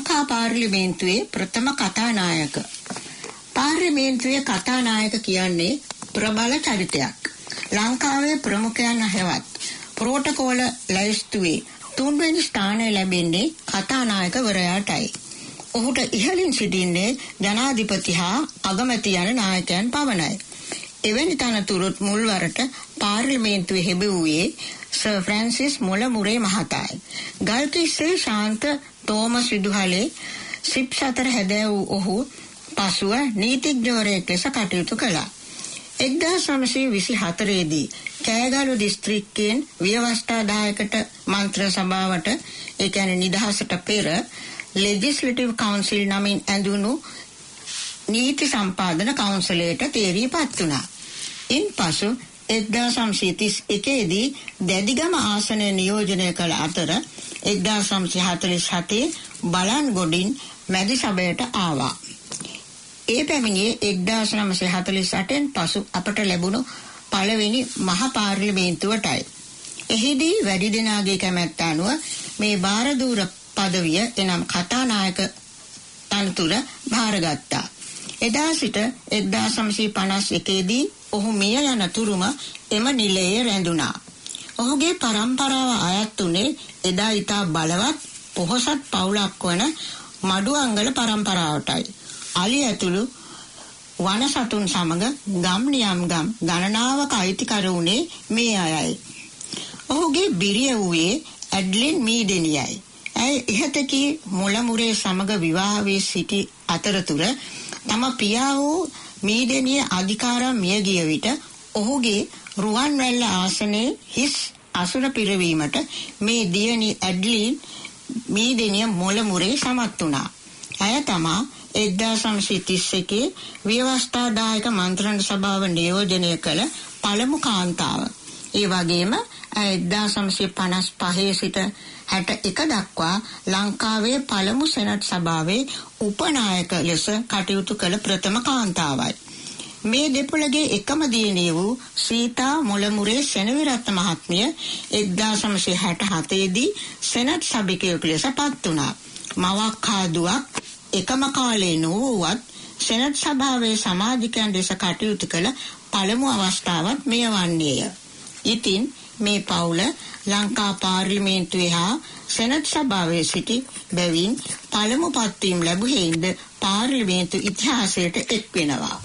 Speaker 6: ලංකා පාර්ලිමේන්තුවේ ප්‍රථම කතානායක. පාර්ලිමේන්තුවේ කතානායක කියන්නේ ප්‍රබල චරිතයක්. ලංකාවේ ප්‍රමුඛයන් හැවත් ප්‍රෝටෝකෝල ලැයිස්තුවේ 3 වෙනි ස්ථානය ලැබෙන්නේ කතානායකවරයාටයි. ඔහුට ඉහළින් සිටින්නේ ජනාධිපති හා අගමැති යන නායකයන් පමණයි. එවැනි තනතුරුත් මුල්වරට පාර්ලිමේන්තුවේ හෙබවුවේ සර් ෆ්‍රැන්සිස් මොලමුරේ මහතායි. ගල්කිස්සේ ශාන්ත තෝමස් විදුහලේ සිප්ස් අතර හැදෑ වූ ඔහු පසුව නීතිඥවරයෙක් ලෙස කටයුතු කළා. 1924 දී කෑගල්ලු දිස්ත්‍රික්කයෙන් ව්‍යවස්ථාදායකට මන්ත්‍ර සභාවට ඒ කියන්නේ නිදහසට පෙර ලෙජිස්ලටිව් කවුන්සිල් නමින් ඇඳුණු නීති සම්පාදන කවුන්සිලයට තේරීපත් වුණා. ඉන්පසු 1931 දී දැඩිගම ආසනය නියෝජනය කළ අතර 1947 බලන්ගොඩින් මැදි සභයට ආවා. ඒ පැමිණියේ 1948න් පසු අපට ලැබුණු පළවෙනි මහ පාර්ලිමේන්තුවටයි. එහිදී වැඩි දෙනාගේ කැමැත්ත අනුව මේ භාරදූර පදවිය එනම් කතානායක තනතුර භාරගත්තා. එදා සිට 1951 දී ඔහු මිය යන තුරුම එම නිලයේ රැඳුණා. ඔහුගේ පරම්පරාව අයත් වුණේ එදා ඉතා බලවත් පොහොසත් පවුලක් වන මඩුවංගල පරම්පරාවටයි. අලි ඇතුළු වනසතුන් සමග ගම් නියම් ගම් ගණනාවක අයිතිකර වුණේ මේ අයයි. ඔහුගේ බිරිය වූයේ ඇඩ්ලින් මීඩෙනියයි. ඇය ඉහතකී මොලමුරේ සමග විවාහ වී සිටි අතරතුර තම පියා වූ මීඩෙනිය අධිකාරම් මිය ගිය විට ඔහුගේ රුවන්වැල්ල ආසනයේ හිස් අසුර පිරවීමට මේ දියණි ඇඩ්ලින් මීඩෙනිය මොලමුරේ සමත් වුණා. ඇය තමා 1931 ව්‍යවස්ථාදායක මන්ත්‍රණ සභාව නියෝජනය කළ පළමු කාන්තාව. ඒ වගේම 1955 සිට 61 දක්වා ලංකාවේ පළමු සෙනට් සභාවේ උපනායක ලෙස කටයුතු කළ ප්‍රථම කාන්තාවයි. මේ දෙපළගේ එකම දියණිය වූ සීතා මොලමුරේ සෙනවිරත්න මහත්මිය 1967 දී සෙනට් සභිකයෙකු ලෙස පත් වුණා. මවක් හා දුවක් එකම කාලේ නොවුවත් සෙනට් සභාවේ සමාජිකයන් ලෙස කටයුතු කළ පළමු අවස්ථාවක් මෙය වන්නේය. ඉතින් මේ පවුල ලංකා පාර්ලිමේන්තුවේ හා සෙනට් සභාවේ සිටි බැවින් පළමු පත්වීම් ලැබුවේද පාර්ලිමේන්තු ඉතිහාසයට එක් වෙනවා.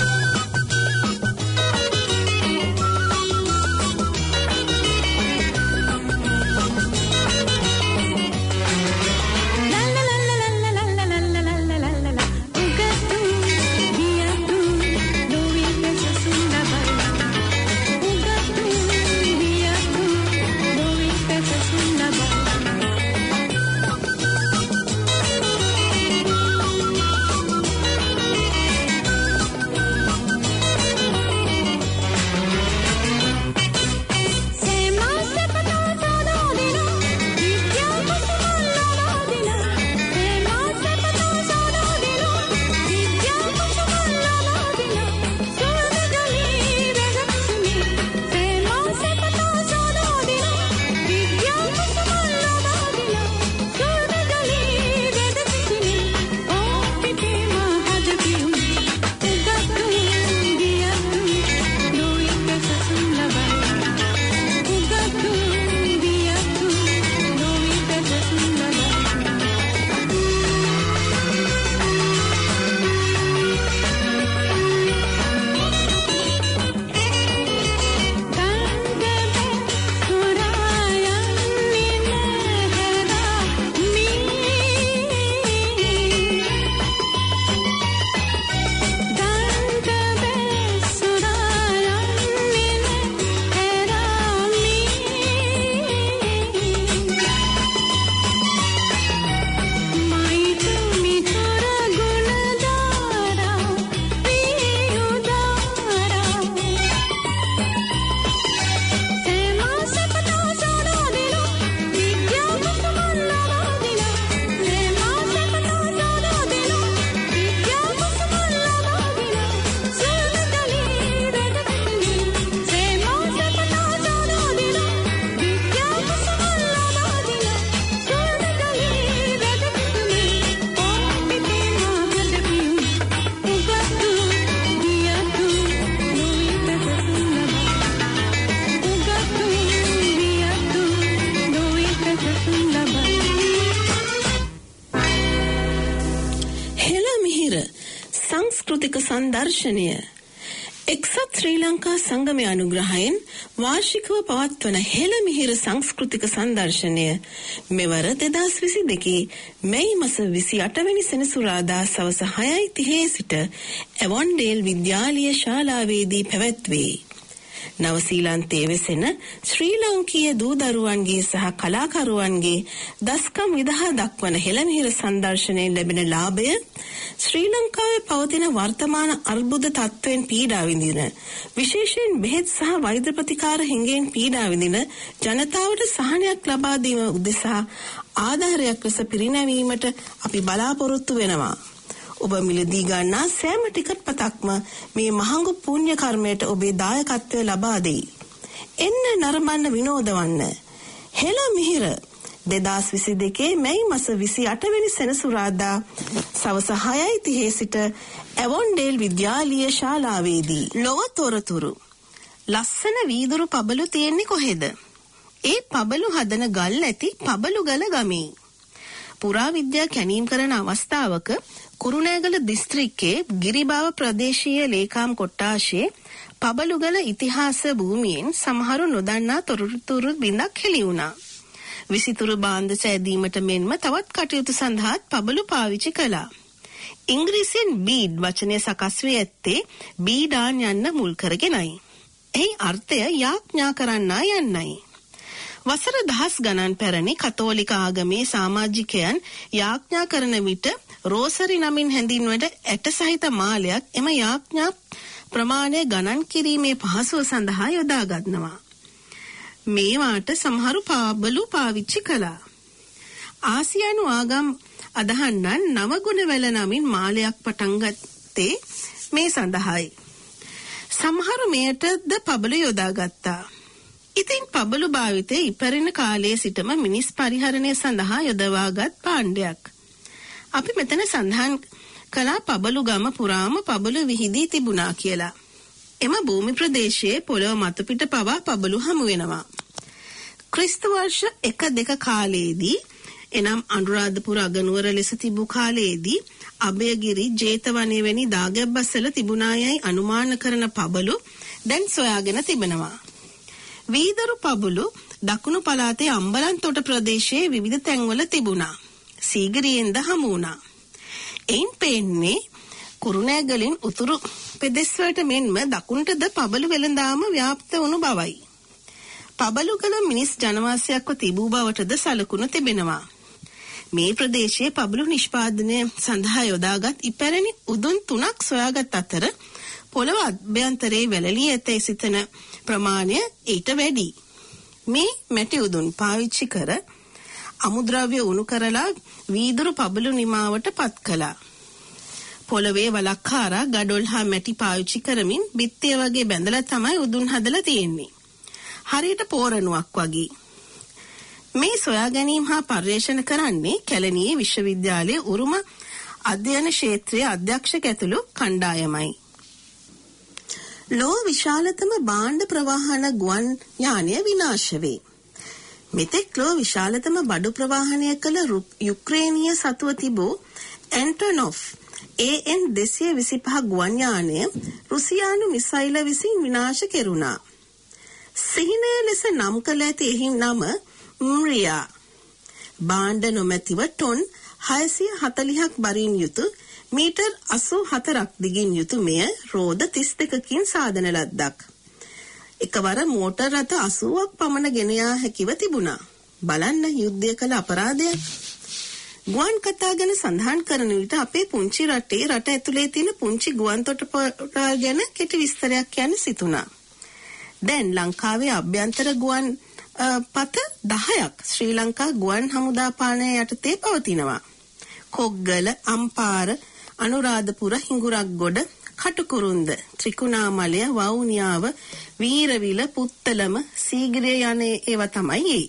Speaker 1: සංස්කෘතික සංදර්ශනය එක්සත් ශ්‍රී ලංකා සංගමයේ අනුග්‍රහයෙන් වාර්ෂිකව පවත්වන හෙළමිහිර සංස්කෘතික සංදර්ශනය මෙවර 2022 මැයි මාස 28 වෙනි සෙනසුරාදා සවස 6:30 සිට එවොන්ඩේල් විද්‍යාලීය ශාලාවේදී පැවැත්වේ. නවසීලන්තයේ වෙසෙන ශ්‍රී ලාංකීය දූදරුවන්ගේ සහ කලාකරුවන්ගේ දස්කම් විදහා දක්වන හෙළමිහිර සංදර්ශනයෙන් ලැබෙන ලාභය ශ්‍රී ලංකාවේ පවතින වර්තමාන අර්බුද තත්ත්වයෙන් පීඩා විඳින විශේෂයෙන් බෙහෙත් සහ වෛද්‍ය ප්‍රතිකාර හිඟෙන් පීඩා විඳින ජනතාවට සහනයක් ලබා දීම උදෙසා ආධාරයක් ලෙස පිරිනැමීමට අපි බලාපොරොත්තු වෙනවා. ඔබ මිලදී ගන්නා සෑම ටිකට් පතක්ම මේ මහඟු පුණ්‍ය කර්මයට ඔබේ දායකත්වය ලබා දෙයි. එන්න නරඹන්න විනෝදවන්න. හෙළමිහිර 2022 මැයි මාස 28 වෙනි සෙනසුරාදා සවස 6:30 සිට එවොන්ඩේල් විද්‍යාලීය ශාලාවේදී. ලොව තොරතුරු. ලස්සන වීදුරු පබළු තියෙන්නේ කොහෙද? ඒ පබළු හදන ගල් ඇති පබළුගල ගමේ. පුරාවිද්‍යා කැණීම් කරන අවස්ථාවක කුරුණෑගල දිස්ත්‍රික්කයේ ගිරිබාව ප්‍රදේශීය ලේකම් කොට්ටාශයේ පබළුගල ඉතිහාස භූමියෙන් සමහරු නොදන්නා තොරතුරු බිඳක් හෙළි වුණා. විසිතුරු බාන්ද සෑදීමට මෙන්ම තවත් කටයුතු සඳහාත් පබළු පාවිච්චි කළා. ඉංග්‍රීසියෙන් බීඩ් වචනය සකස් වී ඇත්තේ බීඩාන් යන්න මුල් කරගෙනයි. එහි අර්ථය යාඥා කරන්නා යන්නයි. වසර දහස් ගණන් පැරණි කතෝලික ආගමේ සමාජිකයන් යාඥා කරන විට රෝසරි නමින් හැඳින්වෙන ඇට සහිත මාලයක් එම යාඥා ප්‍රමාණය ගණන් කිරීමේ පහසුව සඳහා යොදා ගන්නවා. මේවාට සමහරු පබළු පාවිච්චි කළා. ආසියානු ආගම් අදහන්නන් නවගුණවැල නමින් මාලයක් පටන් ගත්තේ මේ සඳහායි. සමහරු මෙයටද පබළු යොදා ගත්තා. ඉතින් පබළු භාවිතයේ ඉපැරෙන කාලයේ සිටම මිනිස් පරිහරණය සඳහා යොදවාගත් භාණ්ඩයක්. අපි මෙතන සඳහන් කළා පබළු ගම පුරාම පබළු විහිදී තිබුණා කියලා. එම භූමි ප්‍රදේශයේ පොළොව මතු පිට පවා පබළු හමු වෙනවා. ක්‍රිස්තු වර්ෂ 1-2 කාලයේදී එනම් අනුරාධපුර අගනුවර ලෙස තිබූ කාලයේදී අභයගිරි ජේතවනයේ වැනි දාගැබ්බස්වල තිබුණායයි අනුමාන කරන පබළු දැන් සොයාගෙන තිබෙනවා. වීදරු පබළු දකුණු පළාතේ අම්බලන්තොට ප්‍රදේශයේ විවිධ තැන්වල තිබුණා. සීගිරියෙන්ද හමු වුණා. එයින් පෙන්නේ කුරුණෑගලින් උතුරු පෙදෙස්වලට මෙන්ම දකුණටද පබළු වෙළඳාම ව්‍යාප්ත වුණු බවයි. පබළුගල මිනිස් ජනවාසයක්ව තිබූ බවටද සලකුණු තිබෙනවා. මේ ප්‍රදේශයේ පබළු නිෂ්පාදනය සඳහා යොදාගත් ඉපැරණි උදුන් 3ක් සොයාගත් අතර පොළව අභ්‍යන්තරයේ වැළලී ඇතැයි සිතන ප්‍රමාණය ඊට වැඩි. මේ මැටි උදුන් පාවිච්චි කර අමුද්‍රව්‍ය උණු කරලා වීදුරු පබළු නිමාවට පත් කළා. පොළවේ වලක්කාරා ගඩොල් හා මැටි පාවිච්චි කරමින් බිත්තිය වගේ බැඳලා තමයි උදුන් හදලා තියෙන්නේ. හරියට පෝරණුවක් වගේ. මේ සොයා ගැනීම හා පර්යේෂණ කරන්නේ කැලණියේ විශ්වවිද්‍යාලයේ උරුම අධ්‍යයන ක්ෂේත්‍රයේ අධ්‍යක්ෂක ඇතුළු කණ්ඩායමයි. ලෝක විශාලතම භාණ්ඩ ප්‍රවාහන ගුවන් යානය විනාශ වේ. මෙතෙක් ලෝක විශාලතම බඩු ප්‍රවාහනය කළ යුක්‍රේනීය සතුව තිබූ ඇන්ටොනොව් AN-225 ගුවන් යානය රුසියානු මිසයිල විසින් විනාශ කෙරුණා. සිහිනය ලෙස නම් කළ ඇති එහි නම මුරියා. භාණ්ඩ නොමැතිව ටොන් 640ක් බරින් යුතු මීටර් 84ක් දිගින් යුතු මෙය රෝද 32කින් සාදන ලද්දක්. එකවර මෝටර් රථ 80ක් පමණ ගෙන යා හැකිව තිබුණා. බලන්න යුද්ධය කළ අපරාධයක්. ගුවන් කතා ගැන සඳහන් කරන විට අපේ පුංචි රටේ රට ඇතුලේ තියෙන පුංචි ගුවන් තොටුපළ ගැන කෙටි විස්තරයක් කියන්න සිතුණා. දැන් ලංකාවේ අභ්‍යන්තර ගුවන් පත 10ක් ශ්‍රී ලංකා ගුවන් හමුදා පාලනය යටතේ පවතිනවා. කොග්ගල, අම්පාර, අනුරාධපුර, හිඟුරක්ගොඩ, කටුකුරුන්ද, ත්‍රිකුණාමලය, වවුනියාව, වීරවිල, පුත්තලම, සීගිරිය යන ඒවා තමයි ඒ.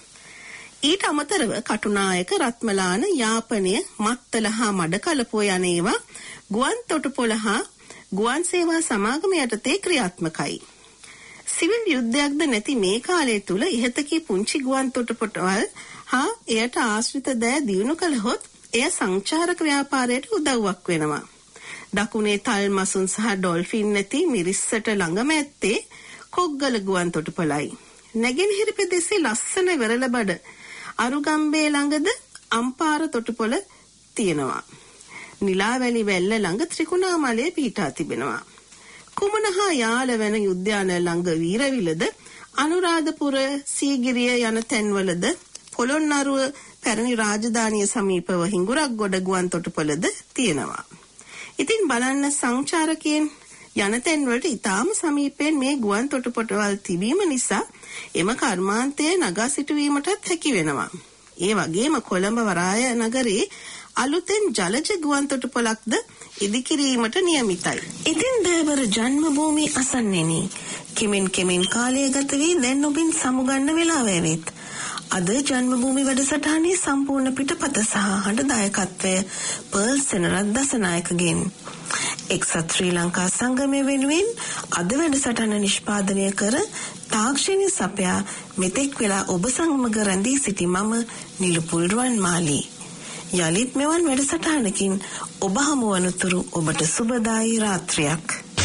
Speaker 1: ඊට අමතරව කටුනායක, රත්මලාන, යාපනය, මත්තල හා මඩකලපුව යන ඒවා ගුවන් තොටුපොළ හා ගුවන් සේවා සමාගම යටතේ ක්‍රියාත්මකයි. සිවිල් යුද්ධයක්ද නැති මේ කාලය තුල ඉහතකී පුංචි ගුවන් තොටුපොළවල් හා එයට ආශ්‍රිත දෑ දියුණු කළහොත් එය සංචාරක ව්‍යාපාරයට උදව්වක් වෙනවා. දකුණේ තල්මසුන් සහ ඩොල්ෆින් නැති මිරිස්සට ළඟම ඇත්තේ කොග්ගල ගුවන් තොටුපළයි. නැගෙනහිර ප්‍රදේශයේ ලස්සන වෙරළබඩ අරුගම්බේ ළඟද අම්පාර තොටුපොළ තියෙනවා. නිලාවැලි වැල්ල ළඟ ත්‍රිකුණාමලය පිහිටා තිබෙනවා. කුමන හා යාල වැනි උද්‍යාන ළඟ වීරවිලද අනුරාධපුර සීගිරිය යන තැන්වලද පොළොන්නරුව පැරණි රාජධානිය සමීපව හිඟුරක්ගොඩ ගුවන් තොටුපළද තියෙනවා. ඉතින් බලන්න සංචාරකයන් යන තැන්වලට ඉතාම සමීපයෙන් මේ ගුවන් තොටුපළවල් තිබීම නිසා එම කර්මාන්තය නගා සිටුවීමටත් හැකි වෙනවා. ඒ වගේම කොළඹ වරාය නගරේ අලුතෙන් ජලජ ගුවන් තොටුපළක්ද ඉදිකිරීමට නියමිතයි. ඉතින් දේවර ජන්මභූමි අසන්නෙනි. කෙමෙන් කාලය ගත වී දැන් ඔබින් සමුගන්න වෙලාව ඇවිත්. අද ජන්මභූමි වැඩසටහනේ සම්පූර්ණ පිටපත සහ හඬ දායකත්වය පර්ල් සෙනරත් දසනායකගෙන්. එක්සත් ශ්‍රී ලංකා සංගමය වෙනුවෙන් අද වැඩසටහන නිෂ්පාදනය කර තාක්ෂණය සපයා මෙතෙක් වෙලා ඔබ සමග රැඳී සිටි මම නිලුපුල් රුවන්මාලි. යලිත් මෙවන් වැඩසටහනකින් ඔබ හමු වනතුරු ඔබට සුබදායි රාත්‍රියක්.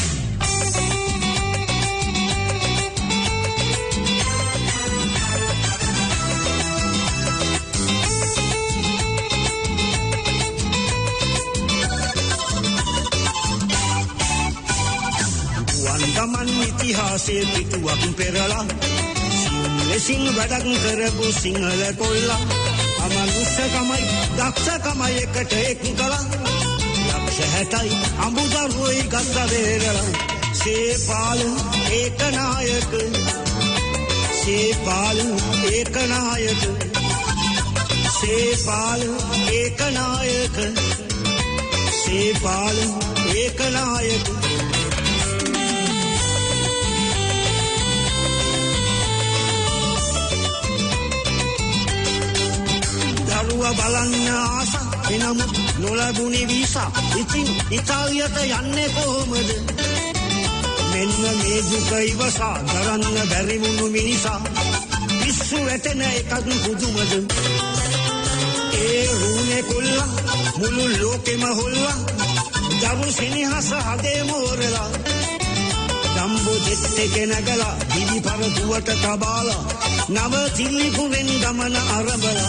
Speaker 8: වන්දමන් ඉතිහාසයේ පිටුවක් පෙරලා සිංහලෙන් වැඩක් කරපු සිංහල කොල්ලා අමනුෂ්‍යකමයි දක්ෂකමයි එකට එක්කලා ලක්ෂ 60යි අඹුදරුවයි ගස්ස වේරලා සේපාල ඒකනායක සේපාල ඒකනායක සේපාල ඒකනායක සේපාල ඒකනායක දරුවා බලන්න ආස එනමුත් නොලැබුණි වීසා. ඉතින් ඉතාලියට යන්නේ කොහොමද? මෙන්න මේ දුක ඉවසා දරන්න බැරි වුණු මිනිසා. පිස්සු වැටෙන එකක් පුදුමද? ඒ රුණේ කොල්ලා මුළු ලෝකෙම හොල්ලා දරු සෙනෙහස හදේ මෝරලා දම්බෝ ජෙට් එක නැගලා දිවි පරදුවට තබාලා නව තිලිපුවෙන් ගමන ආරම්භලා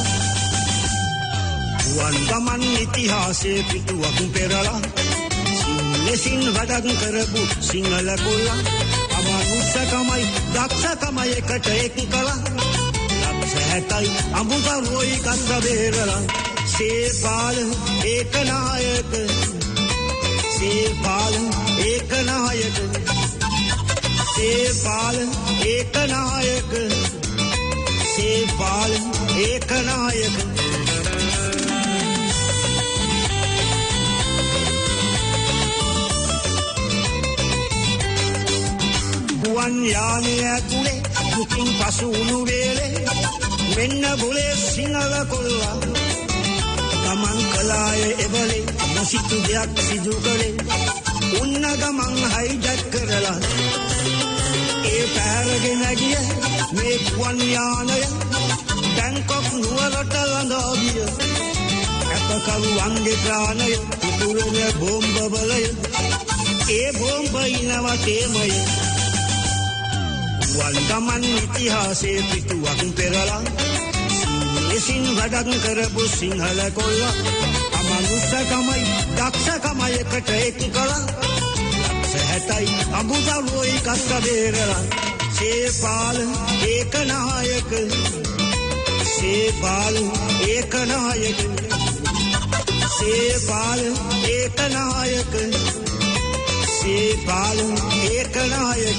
Speaker 8: වන්දමන් ඉතිහාසයේ පිටුවක් පෙරලා සිංහලෙන් වැඩක් කරපු සිංහල කොල්ලා අමනුෂ්‍යකමයි දක්ෂකමයි එකට එක්කලා ලක්ෂ 60යි අඹුදරුවයි ගස්ස වේරලා සේපාල ඒකනායක සේපාල ඒකනායක සේපාල ඒකනායක සේපාල ඒකනායක වන් යානය ඇතුලේ දුකින් පසු වුණු වේලේ මෙන්න බුලේ සිංහල කොල්ලා ගමන් කළාය එබලේ නොසිතු දෙයක් සිදු කළේ උන්න ගමන් හයිජැක් කරලා ඒ පැරගෙන ගිය මේ වන් යානය බැංකොක් නුවරට ළඟා ගිය අපකරුවන්ගේ ප්‍රාණය උතුරන බෝම්බ බලය ඒ බෝම්බ ඉනවා තේමය වන්දමන් ඉතිහාසයේ පිටුවක් පෙරලා සිංහලෙන් වැඩක් කරපු සිංහල කොල්ලා අමනුෂ්‍යකමයි දක්ෂකමයි එකට එක්කලා ලක්ෂ 60යි අඹුදරුවයි ගස්ස වේරලා සේපාල ඒකනායක සේපාල ඒකනායක සේපාල ඒකනායක සේපාල ඒකනායක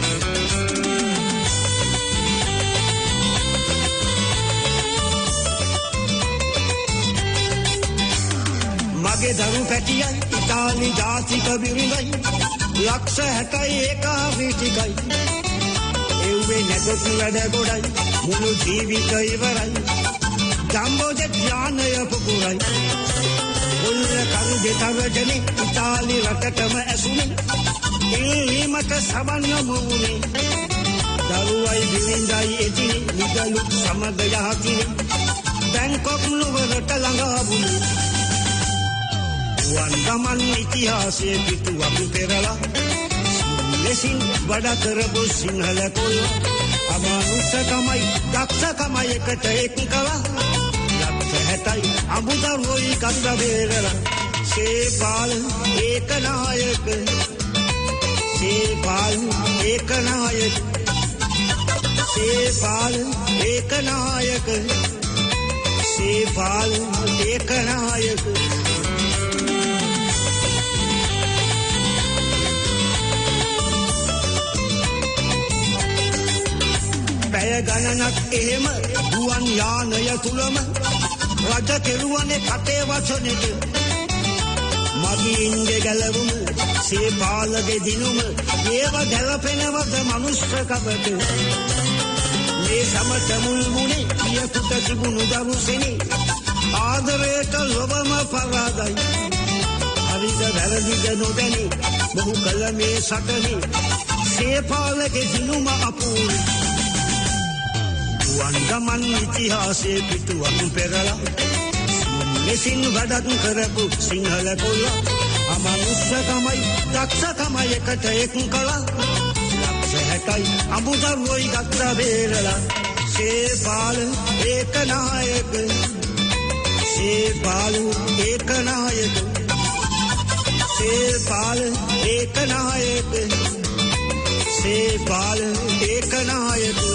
Speaker 8: මගේ දරු පැටියයි ඉතාලි ජාතික බිරිඳයි ලක්ෂ 60යි ඒකාවිතිකයි එව්වේ නැතොත් වැඩ ගොඩයි මුළු ජීවිතය ඉවරයි ජම්බෝ ජෙට් යානය පුපුරයි උල්ල කරු දෙතරජනේ ඉතාලි රටටම ඇසුනේ ඉල්ලීමට සබන්න මුනේ දරුවයි බිරිඳයි එදිනේ නිදලු සමග යහතිනේ බැංකොක් නුවරට ළඟා වුණේ වන් ගමන් ඉතිහාසයේ පිටුවක් පෙරලා ලෙසින් වඩා කරපු සිංහල කොල්ල අමානුෂකමයි දක්ෂකමයි එකට එක්කලා ලක්ෂ 60යි අමුදරුවෝයි කන්ද බේරලා සේපාල ඒකනායක සේපාල ඒකනායක සේපාල ඒකනායක සේපාල ඒකනායක පැය ගණනක් එහෙම ගුවන් යානය තුලම රජ කෙරුවනේ කටේ වචනෙට මගින්ගේ ගැලවුම සේපාලගේ දිනුම ඒව ගැලපෙනවද මනුෂ්‍යකමට මේ සමත මුල් මුනේ පියකුට තිබුණු දරුසෙනේ ආදරයට ලොබම පරාදයි හරිද වැරදිද නොදැනී බහු කල මේ සටනේ සේපාලගේ දිනුම අපූර්ව වන් ගමන් ඉතිහාසයේ පිටුවක් පෙරලා ලෙසින් වැඩක් කරපු සිංහල කොල්ල අමනුෂ්‍යකමයි දක්ෂකමයි එකට එක්කලා ලක්ෂ 60යි අමුදරුවෝයි ගත්ත බේරලා සේපාල ඒකනායක සේපාල ඒකනායක සේපාල ඒකනායක සේපාල ඒකනායක